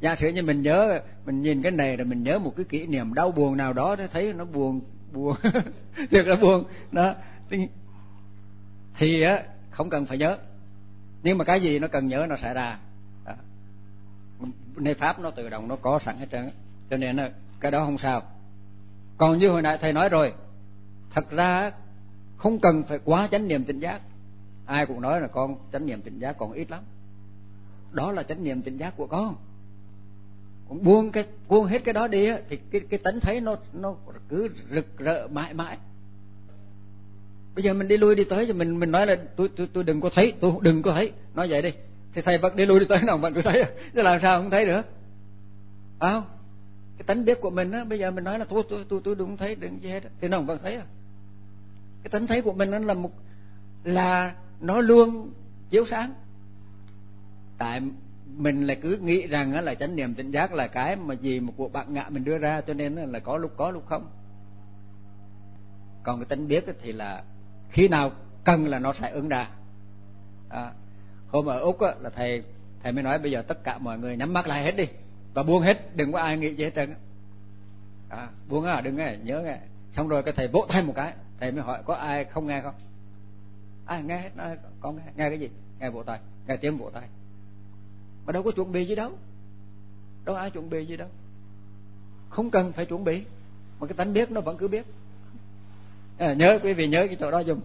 Giả sử như mình nhớ, mình nhìn cái này rồi mình nhớ một cái kỷ niệm đau buồn nào đó, thấy nó buồn buồn được là buồn đó, thì, thì á không cần phải nhớ, nhưng mà cái gì nó cần nhớ nó sẽ ra đó. Nơi pháp nó tự động nó có sẵn hết trơn, cho nên cái đó không sao. Còn như hồi nãy thầy nói rồi, thật ra không cần phải quá chánh niệm tỉnh giác. Ai cũng nói là con chánh niệm tỉnh giác còn ít lắm, đó là chánh niệm tỉnh giác của con. Con buông cái buông hết cái đó đi á, thì cái cái tánh thấy nó nó cứ rực rỡ mãi mãi. Bây giờ mình đi lui đi tới, thì mình mình nói là tôi tôi tôi đừng có thấy, tôi đừng có thấy, nói vậy đi, thì thầy vẫn đi lui đi tới nào vẫn cứ thấy, chứ làm sao không thấy được? Phải không? Cái tánh biết của mình á, bây giờ mình nói là tôi tôi tôi tôi đừng thấy, đừng gì hết, thì nó vẫn thấy à. Cái tánh thấy của mình nó là một là nó luôn chiếu sáng. Tại mình lại cứ nghĩ rằng là chánh niệm tỉnh giác là cái mà gì mà của bạn ngạ mình đưa ra, cho nên là có lúc có lúc không. Còn cái tánh biết thì là khi nào cần là nó sẽ ứng ra. À, hôm ở Úc á, là thầy thầy mới nói bây giờ tất cả mọi người nhắm mắt lại hết đi và buông hết, đừng có ai nghĩ gì hết trơn. À, buông à, đừng nghe, nhớ nghe. Xong rồi cái thầy vỗ tay một cái, thầy mới hỏi có ai không nghe không? Ai nghe hết, nói, có nghe, nghe cái gì? Nghe vỗ tay, nghe tiếng vỗ tay. Mà đâu có chuẩn bị gì đâu, đâu ai chuẩn bị gì đâu, không cần phải chuẩn bị, mà cái tánh biết nó vẫn cứ biết. À, nhớ quý vị nhớ cái chỗ đó dùng.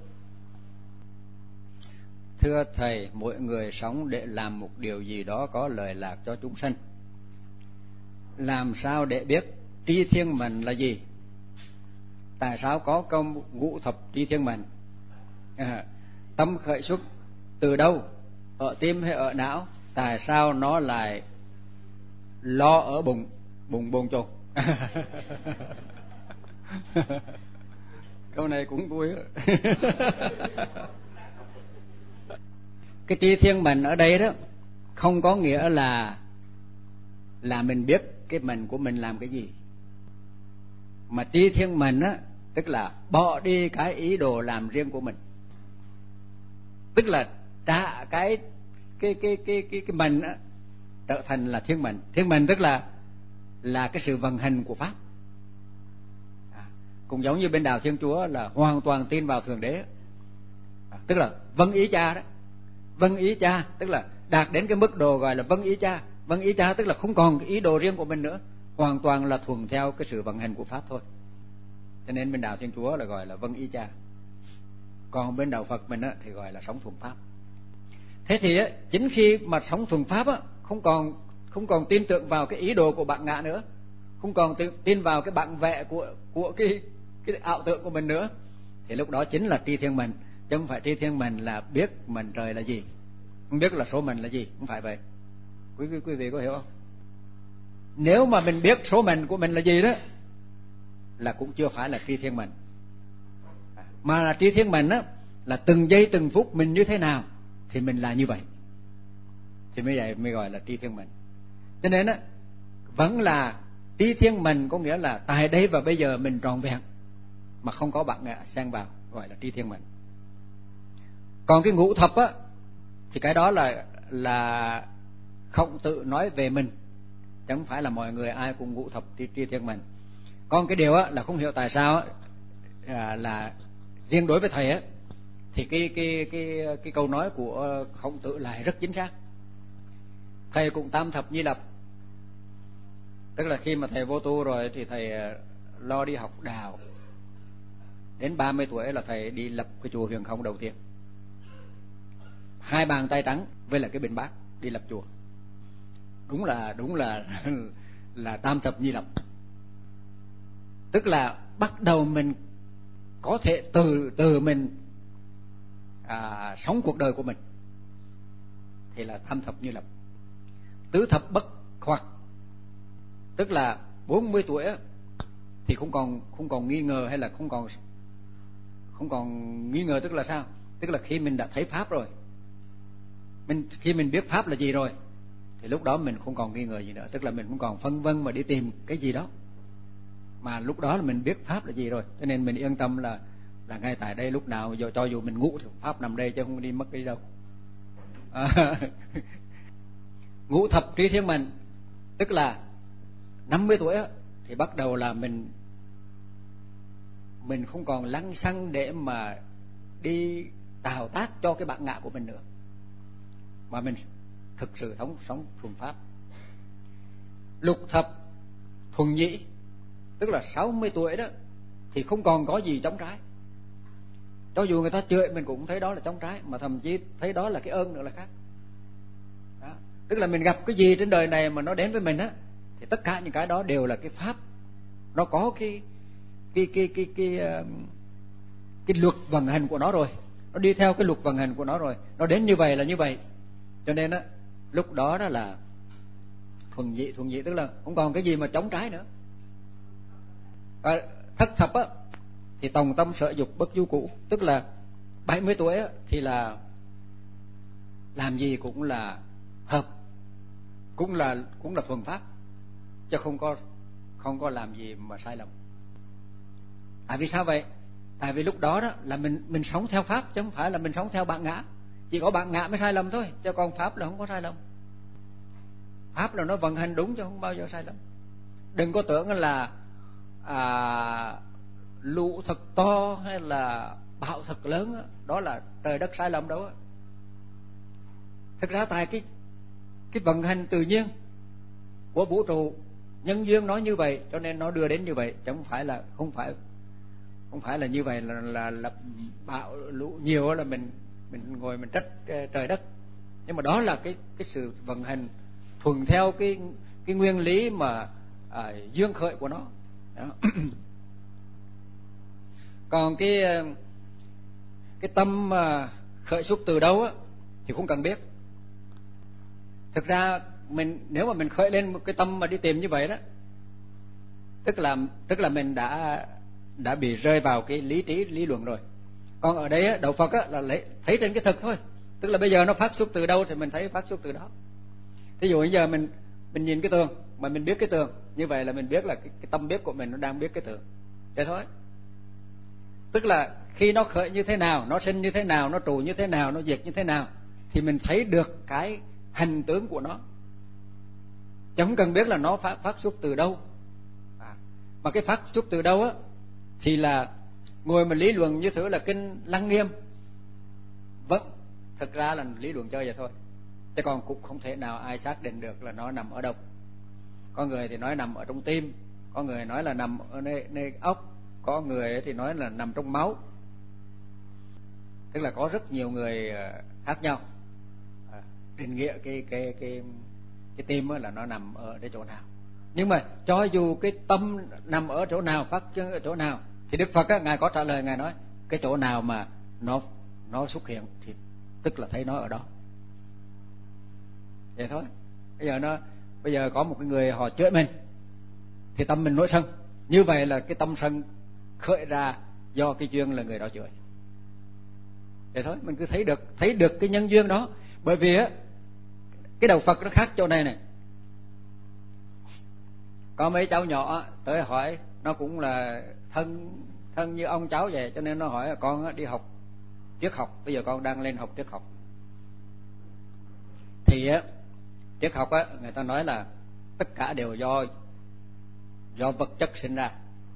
Thưa thầy, mỗi người sống để làm một điều gì đó có lợi lạc cho chúng sanh. Làm sao để biết tri thiên mệnh là gì? Tại sao có câu ngũ thập tri thiên mệnh? À, tâm khởi xuất từ đâu? Ở tim hay ở não? Tại sao nó lại lo ở bụng, bụng bồn chồn? Câu này cũng vui. Cái tri thiên mệnh ở đây đó không có nghĩa là là mình biết cái mệnh của mình làm cái gì, mà tri thiên mệnh á tức là bỏ đi cái ý đồ làm riêng của mình, tức là trả cái cái cái cái cái cái mệnh á trở thành là thiên mệnh. Thiên mệnh tức là là cái sự vận hành của pháp. À, cũng giống như bên đạo Thiên Chúa là hoàn toàn tin vào Thượng Đế. À, tức là vâng ý Cha đó. Vâng ý Cha tức là đạt đến cái mức độ gọi là vâng ý Cha. Vâng ý Cha tức là không còn cái ý đồ riêng của mình nữa, hoàn toàn là thuận theo cái sự vận hành của pháp thôi. Cho nên bên đạo Thiên Chúa là gọi là vâng ý Cha. Còn bên đạo Phật mình á thì gọi là sống thuận pháp. Thế thì á, chính khi mà sống thuận pháp á, không còn không còn tin tưởng vào cái ý đồ của bạn ngạ nữa, không còn tin vào cái bản vẽ của của cái cái ảo tưởng của mình nữa, thì lúc đó chính là tri thiên mệnh. Chứ không phải tri thiên mệnh là biết mệnh trời là gì, không biết là số mệnh là gì, không phải vậy. Quý vị quý vị có hiểu không? Nếu mà mình biết số mệnh của mình là gì đó là cũng chưa phải là tri thiên mệnh, mà là tri thiên mệnh á là từng giây từng phút mình như thế nào thì mình là như vậy, thì mới vậy mới gọi là tri thiên mệnh. Cho nên á vẫn là tri thiên mệnh, có nghĩa là tại đây và bây giờ mình tròn vẹn mà không có bạn ngạ xen vào, gọi là tri thiên mệnh. Còn cái ngũ thập á thì cái đó là là Khổng Tử nói về mình, chẳng phải là mọi người ai cũng ngũ thập tri, tri thiên mệnh. Còn cái điều á là không hiểu tại sao á, à, là riêng đối với thầy á thì cái cái cái cái câu nói của Khổng Tử lại rất chính xác. Thầy cũng tam thập nhi lập, tức là khi mà thầy vô tu rồi thì thầy lo đi học đạo. Đến ba mươi tuổi là thầy đi lập cái chùa Huyền Không đầu tiên, hai bàn tay trắng với lại cái bình bát đi lập chùa. Đúng là đúng là là tam thập nhi lập, tức là bắt đầu mình có thể từ từ mình à, sống cuộc đời của mình thì là tam thập nhi lập. Tứ thập bất hoặc, tức là bốn mươi tuổi thì không còn không còn nghi ngờ, hay là không còn không còn nghi ngờ tức là sao? Tức là khi mình đã thấy pháp rồi, mình khi mình biết pháp là gì rồi thì lúc đó mình không còn nghi ngờ gì nữa, tức là mình không còn phân vân mà đi tìm cái gì đó, mà lúc đó là mình biết pháp là gì rồi, cho nên mình yên tâm là là ngay tại đây lúc nào cho, cho dù mình ngủ thì pháp nằm đây chứ không đi mất đi đâu. À, ngũ thập tri thiên mệnh Tức là năm mươi tuổi thì bắt đầu là mình mình không còn lăng xăng để mà đi đào tác cho cái bản ngã của mình nữa, mà mình thực sự sống sống thuần pháp. Lục thập thuần nhị, tức là sáu mươi tuổi đó thì không còn có gì chống trái. Cho dù người ta chửi mình cũng thấy đó là chống trái, mà thậm chí thấy đó là cái ơn nữa là khác đó. Tức là mình gặp cái gì trên đời này mà nó đến với mình á, thì tất cả những cái đó đều là cái pháp, nó có cái cái cái cái cái cái, cái luật vận hành của nó rồi, nó đi theo cái luật vận hành của nó rồi, nó đến như vậy là như vậy. Cho nên á, lúc đó đó là thuần dị. Thuần dị tức là không còn cái gì mà chống trái nữa. Và thất thập á thì tòng tâm sở dục bất du cũ, tức là bảy mươi tuổi á thì là làm gì cũng là hợp, cũng là cũng là thuần pháp, chứ không có không có làm gì mà sai lầm. Tại vì sao vậy? Tại vì lúc đó đó là mình mình sống theo pháp, chứ không phải là mình sống theo bản ngã. Chỉ có bản ngã mới sai lầm thôi, chứ còn pháp là không có sai lầm. Pháp là nó vận hành đúng chứ không bao giờ sai lầm. Đừng có tưởng là à, lũ thật to hay là bão thật lớn đó, đó là trời đất sai lầm đâu đó. Thực ra tại cái cái vận hành tự nhiên của vũ trụ, nhân duyên nói như vậy cho nên nó đưa đến như vậy, chứ không phải là không phải không phải là như vậy là là, là bão lũ nhiều là mình mình ngồi mình trách trời đất. Nhưng mà đó là cái cái sự vận hành thuận theo cái cái nguyên lý mà à, duyên khởi của nó đó. Còn cái cái tâm mà khởi xuất từ đâu á thì không cần biết. Thực ra mình nếu mà mình khởi lên một cái tâm mà đi tìm như vậy đó, tức là tức là mình đã đã bị rơi vào cái lý trí lý luận rồi. Còn ở đây á, đạo Phật á, là lấy thấy trên cái thực thôi, tức là bây giờ nó phát xuất từ đâu thì mình thấy phát xuất từ đó. Ví dụ bây giờ mình mình nhìn cái tường mà mình biết cái tường, như vậy là mình biết là cái, cái tâm biết của mình nó đang biết cái tường, thế thôi. Tức là khi nó khởi như thế nào, nó sinh như thế nào, nó trụ như thế nào, nó diệt như thế nào, thì mình thấy được cái hành tướng của nó, chứ không cần biết là nó phát, phát xuất từ đâu. À, mà cái phát xuất từ đâu á thì là ngồi mà lý luận như thứ là kinh Lăng Nghiêm, vâng, thực ra là lý luận chơi vậy thôi, chứ còn cũng không thể nào ai xác định được là nó nằm ở đâu. Có người thì nói nằm ở trong tim, có người nói là nằm ở nơi, nơi óc, có người thì nói là nằm trong máu. Tức là có rất nhiều người khác nhau à, định nghĩa cái cái cái cái tim là nó nằm ở cái chỗ nào. Nhưng mà cho dù cái tâm nằm ở chỗ nào, phát chân ở chỗ nào, thì Đức Phật á, ngài có trả lời, ngài nói cái chỗ nào mà nó nó xuất hiện thì tức là thấy nó ở đó. Vậy thôi. Bây giờ nó bây giờ có một cái người họ chửi mình thì tâm mình nổi sân, như vậy là cái tâm sân khởi ra do cái duyên là người đó chửi. Vậy thôi, mình cứ thấy được thấy được cái nhân duyên đó. Bởi vì á cái đạo Phật nó khác chỗ này này. Có mấy cháu nhỏ tới hỏi, nó cũng là thân thân như ông cháu vậy, cho nên nó hỏi con đi học triết học, bây giờ con đang lên học triết học. Thì á triết học á, người ta nói là tất cả đều do do vật chất sinh ra.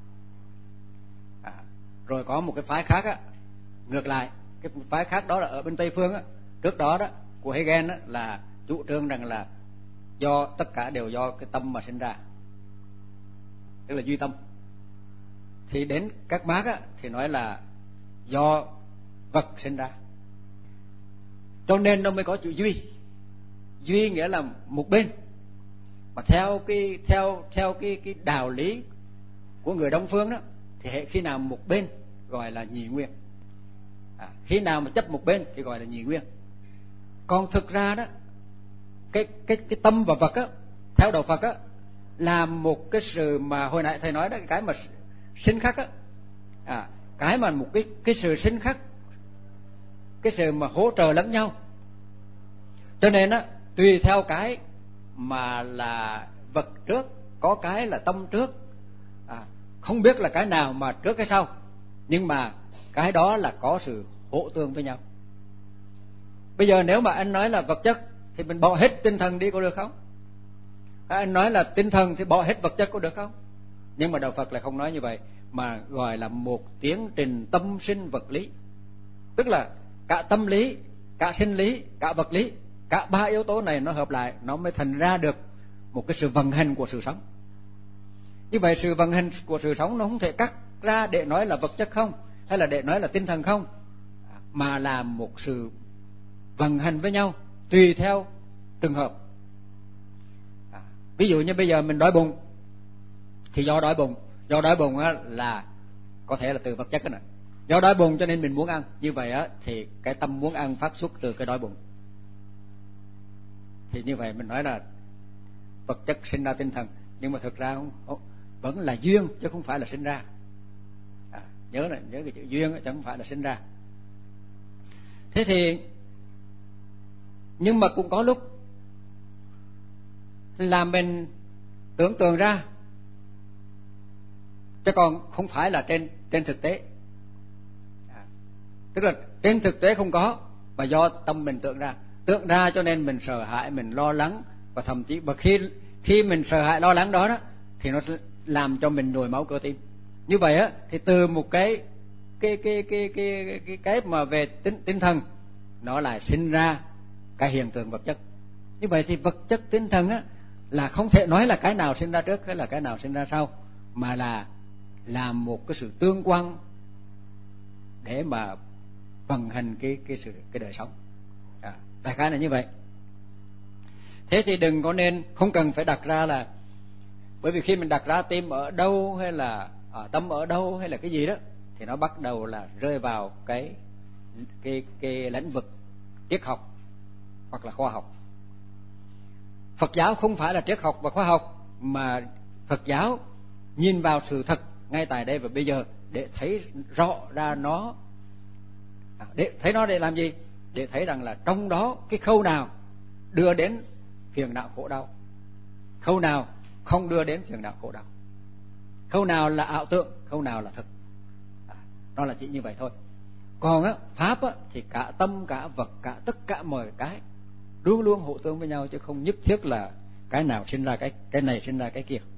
À, rồi có một cái phái khác á, ngược lại, cái phái khác đó là ở bên Tây phương á, trước đó đó của Hegel á, là chủ trương rằng là do tất cả đều do cái tâm mà sinh ra, tức là duy tâm. Thì đến các Mác á thì nói là do vật sinh ra, cho nên nó mới có chữ duy. Duy nghĩa là một bên. Mà theo cái theo theo cái cái đạo lý của người Đông phương đó, thì hệ khi nào một bên gọi là nhị nguyên, à, khi nào mà chấp một bên thì gọi là nhị nguyên. Còn thực ra đó cái cái cái tâm và vật á, theo đạo Phật á, là một cái sự mà hồi nãy thầy nói đó, cái mà sinh khắc á, à, cái mà một cái cái sự sinh khắc, cái sự mà hỗ trợ lẫn nhau. Cho nên á, tùy theo cái mà là vật trước, có cái là tâm trước, à, không biết là cái nào mà trước cái sau, nhưng mà cái đó là có sự hỗ tương với nhau. Bây giờ nếu mà anh nói là vật chất thì mình bỏ hết tinh thần đi có được không? Anh nói là tinh thần thì bỏ hết vật chất có được không? Nhưng mà đạo Phật lại không nói như vậy, mà gọi là một tiến trình tâm sinh vật lý. Tức là cả tâm lý, cả sinh lý, cả vật lý, cả ba yếu tố này nó hợp lại, nó mới thành ra được một cái sự vận hành của sự sống. Như vậy sự vận hành của sự sống nó không thể cắt ra để nói là vật chất không, hay là để nói là tinh thần không, mà là một sự vận hành với nhau tùy theo trường hợp. À, ví dụ như bây giờ mình đói bụng thì do đói bụng, do đói bụng á, là có thể là từ vật chất đó nè. Do đói bụng cho nên mình muốn ăn, như vậy á thì cái tâm muốn ăn phát xuất từ cái đói bụng. Thì như vậy mình nói là vật chất sinh ra tinh thần, nhưng mà thực ra không, không vẫn là duyên chứ không phải là sinh ra. À, nhớ là nhớ cái chữ duyên chứ không phải là sinh ra. Thế thì nhưng mà cũng có lúc làm mình tưởng tượng ra, chứ còn không phải là trên trên thực tế. À, tức là trên thực tế không có, mà do tâm mình tưởng ra, tưởng ra cho nên mình sợ hãi, mình lo lắng, và thậm chí và khi khi mình sợ hãi lo lắng đó đó thì nó làm cho mình nhồi máu cơ tim. Như vậy á thì từ một cái cái cái cái cái cái cái mà về tinh tinh thần nó lại sinh ra cái hiện tượng vật chất. Như vậy thì vật chất tinh thần á là không thể nói là cái nào sinh ra trước hay là cái nào sinh ra sau, mà là làm một cái sự tương quan để mà vận hành cái cái sự cái đời sống. À, đại khái là như vậy. Thế thì đừng có nên, không cần phải đặt ra là, bởi vì khi mình đặt ra tim ở đâu hay là à, tâm ở đâu hay là cái gì đó thì nó bắt đầu là rơi vào cái cái cái lĩnh vực triết học hoặc là khoa học. Phật giáo không phải là triết học và khoa học, mà Phật giáo nhìn vào sự thật ngay tại đây và bây giờ để thấy rõ ra nó. À, để thấy nó để làm gì? Để thấy rằng là trong đó cái khâu nào đưa đến phiền não khổ đau, khâu nào không đưa đến phiền não khổ đau, khâu nào là ảo tưởng, khâu nào là thực. À, nó là chỉ như vậy thôi. Còn á, pháp á, thì cả tâm, cả vật, cả tất cả mọi cái luôn luôn hỗ tương với nhau, chứ không nhất thiết là cái nào sinh ra cái cái này sinh ra cái kia.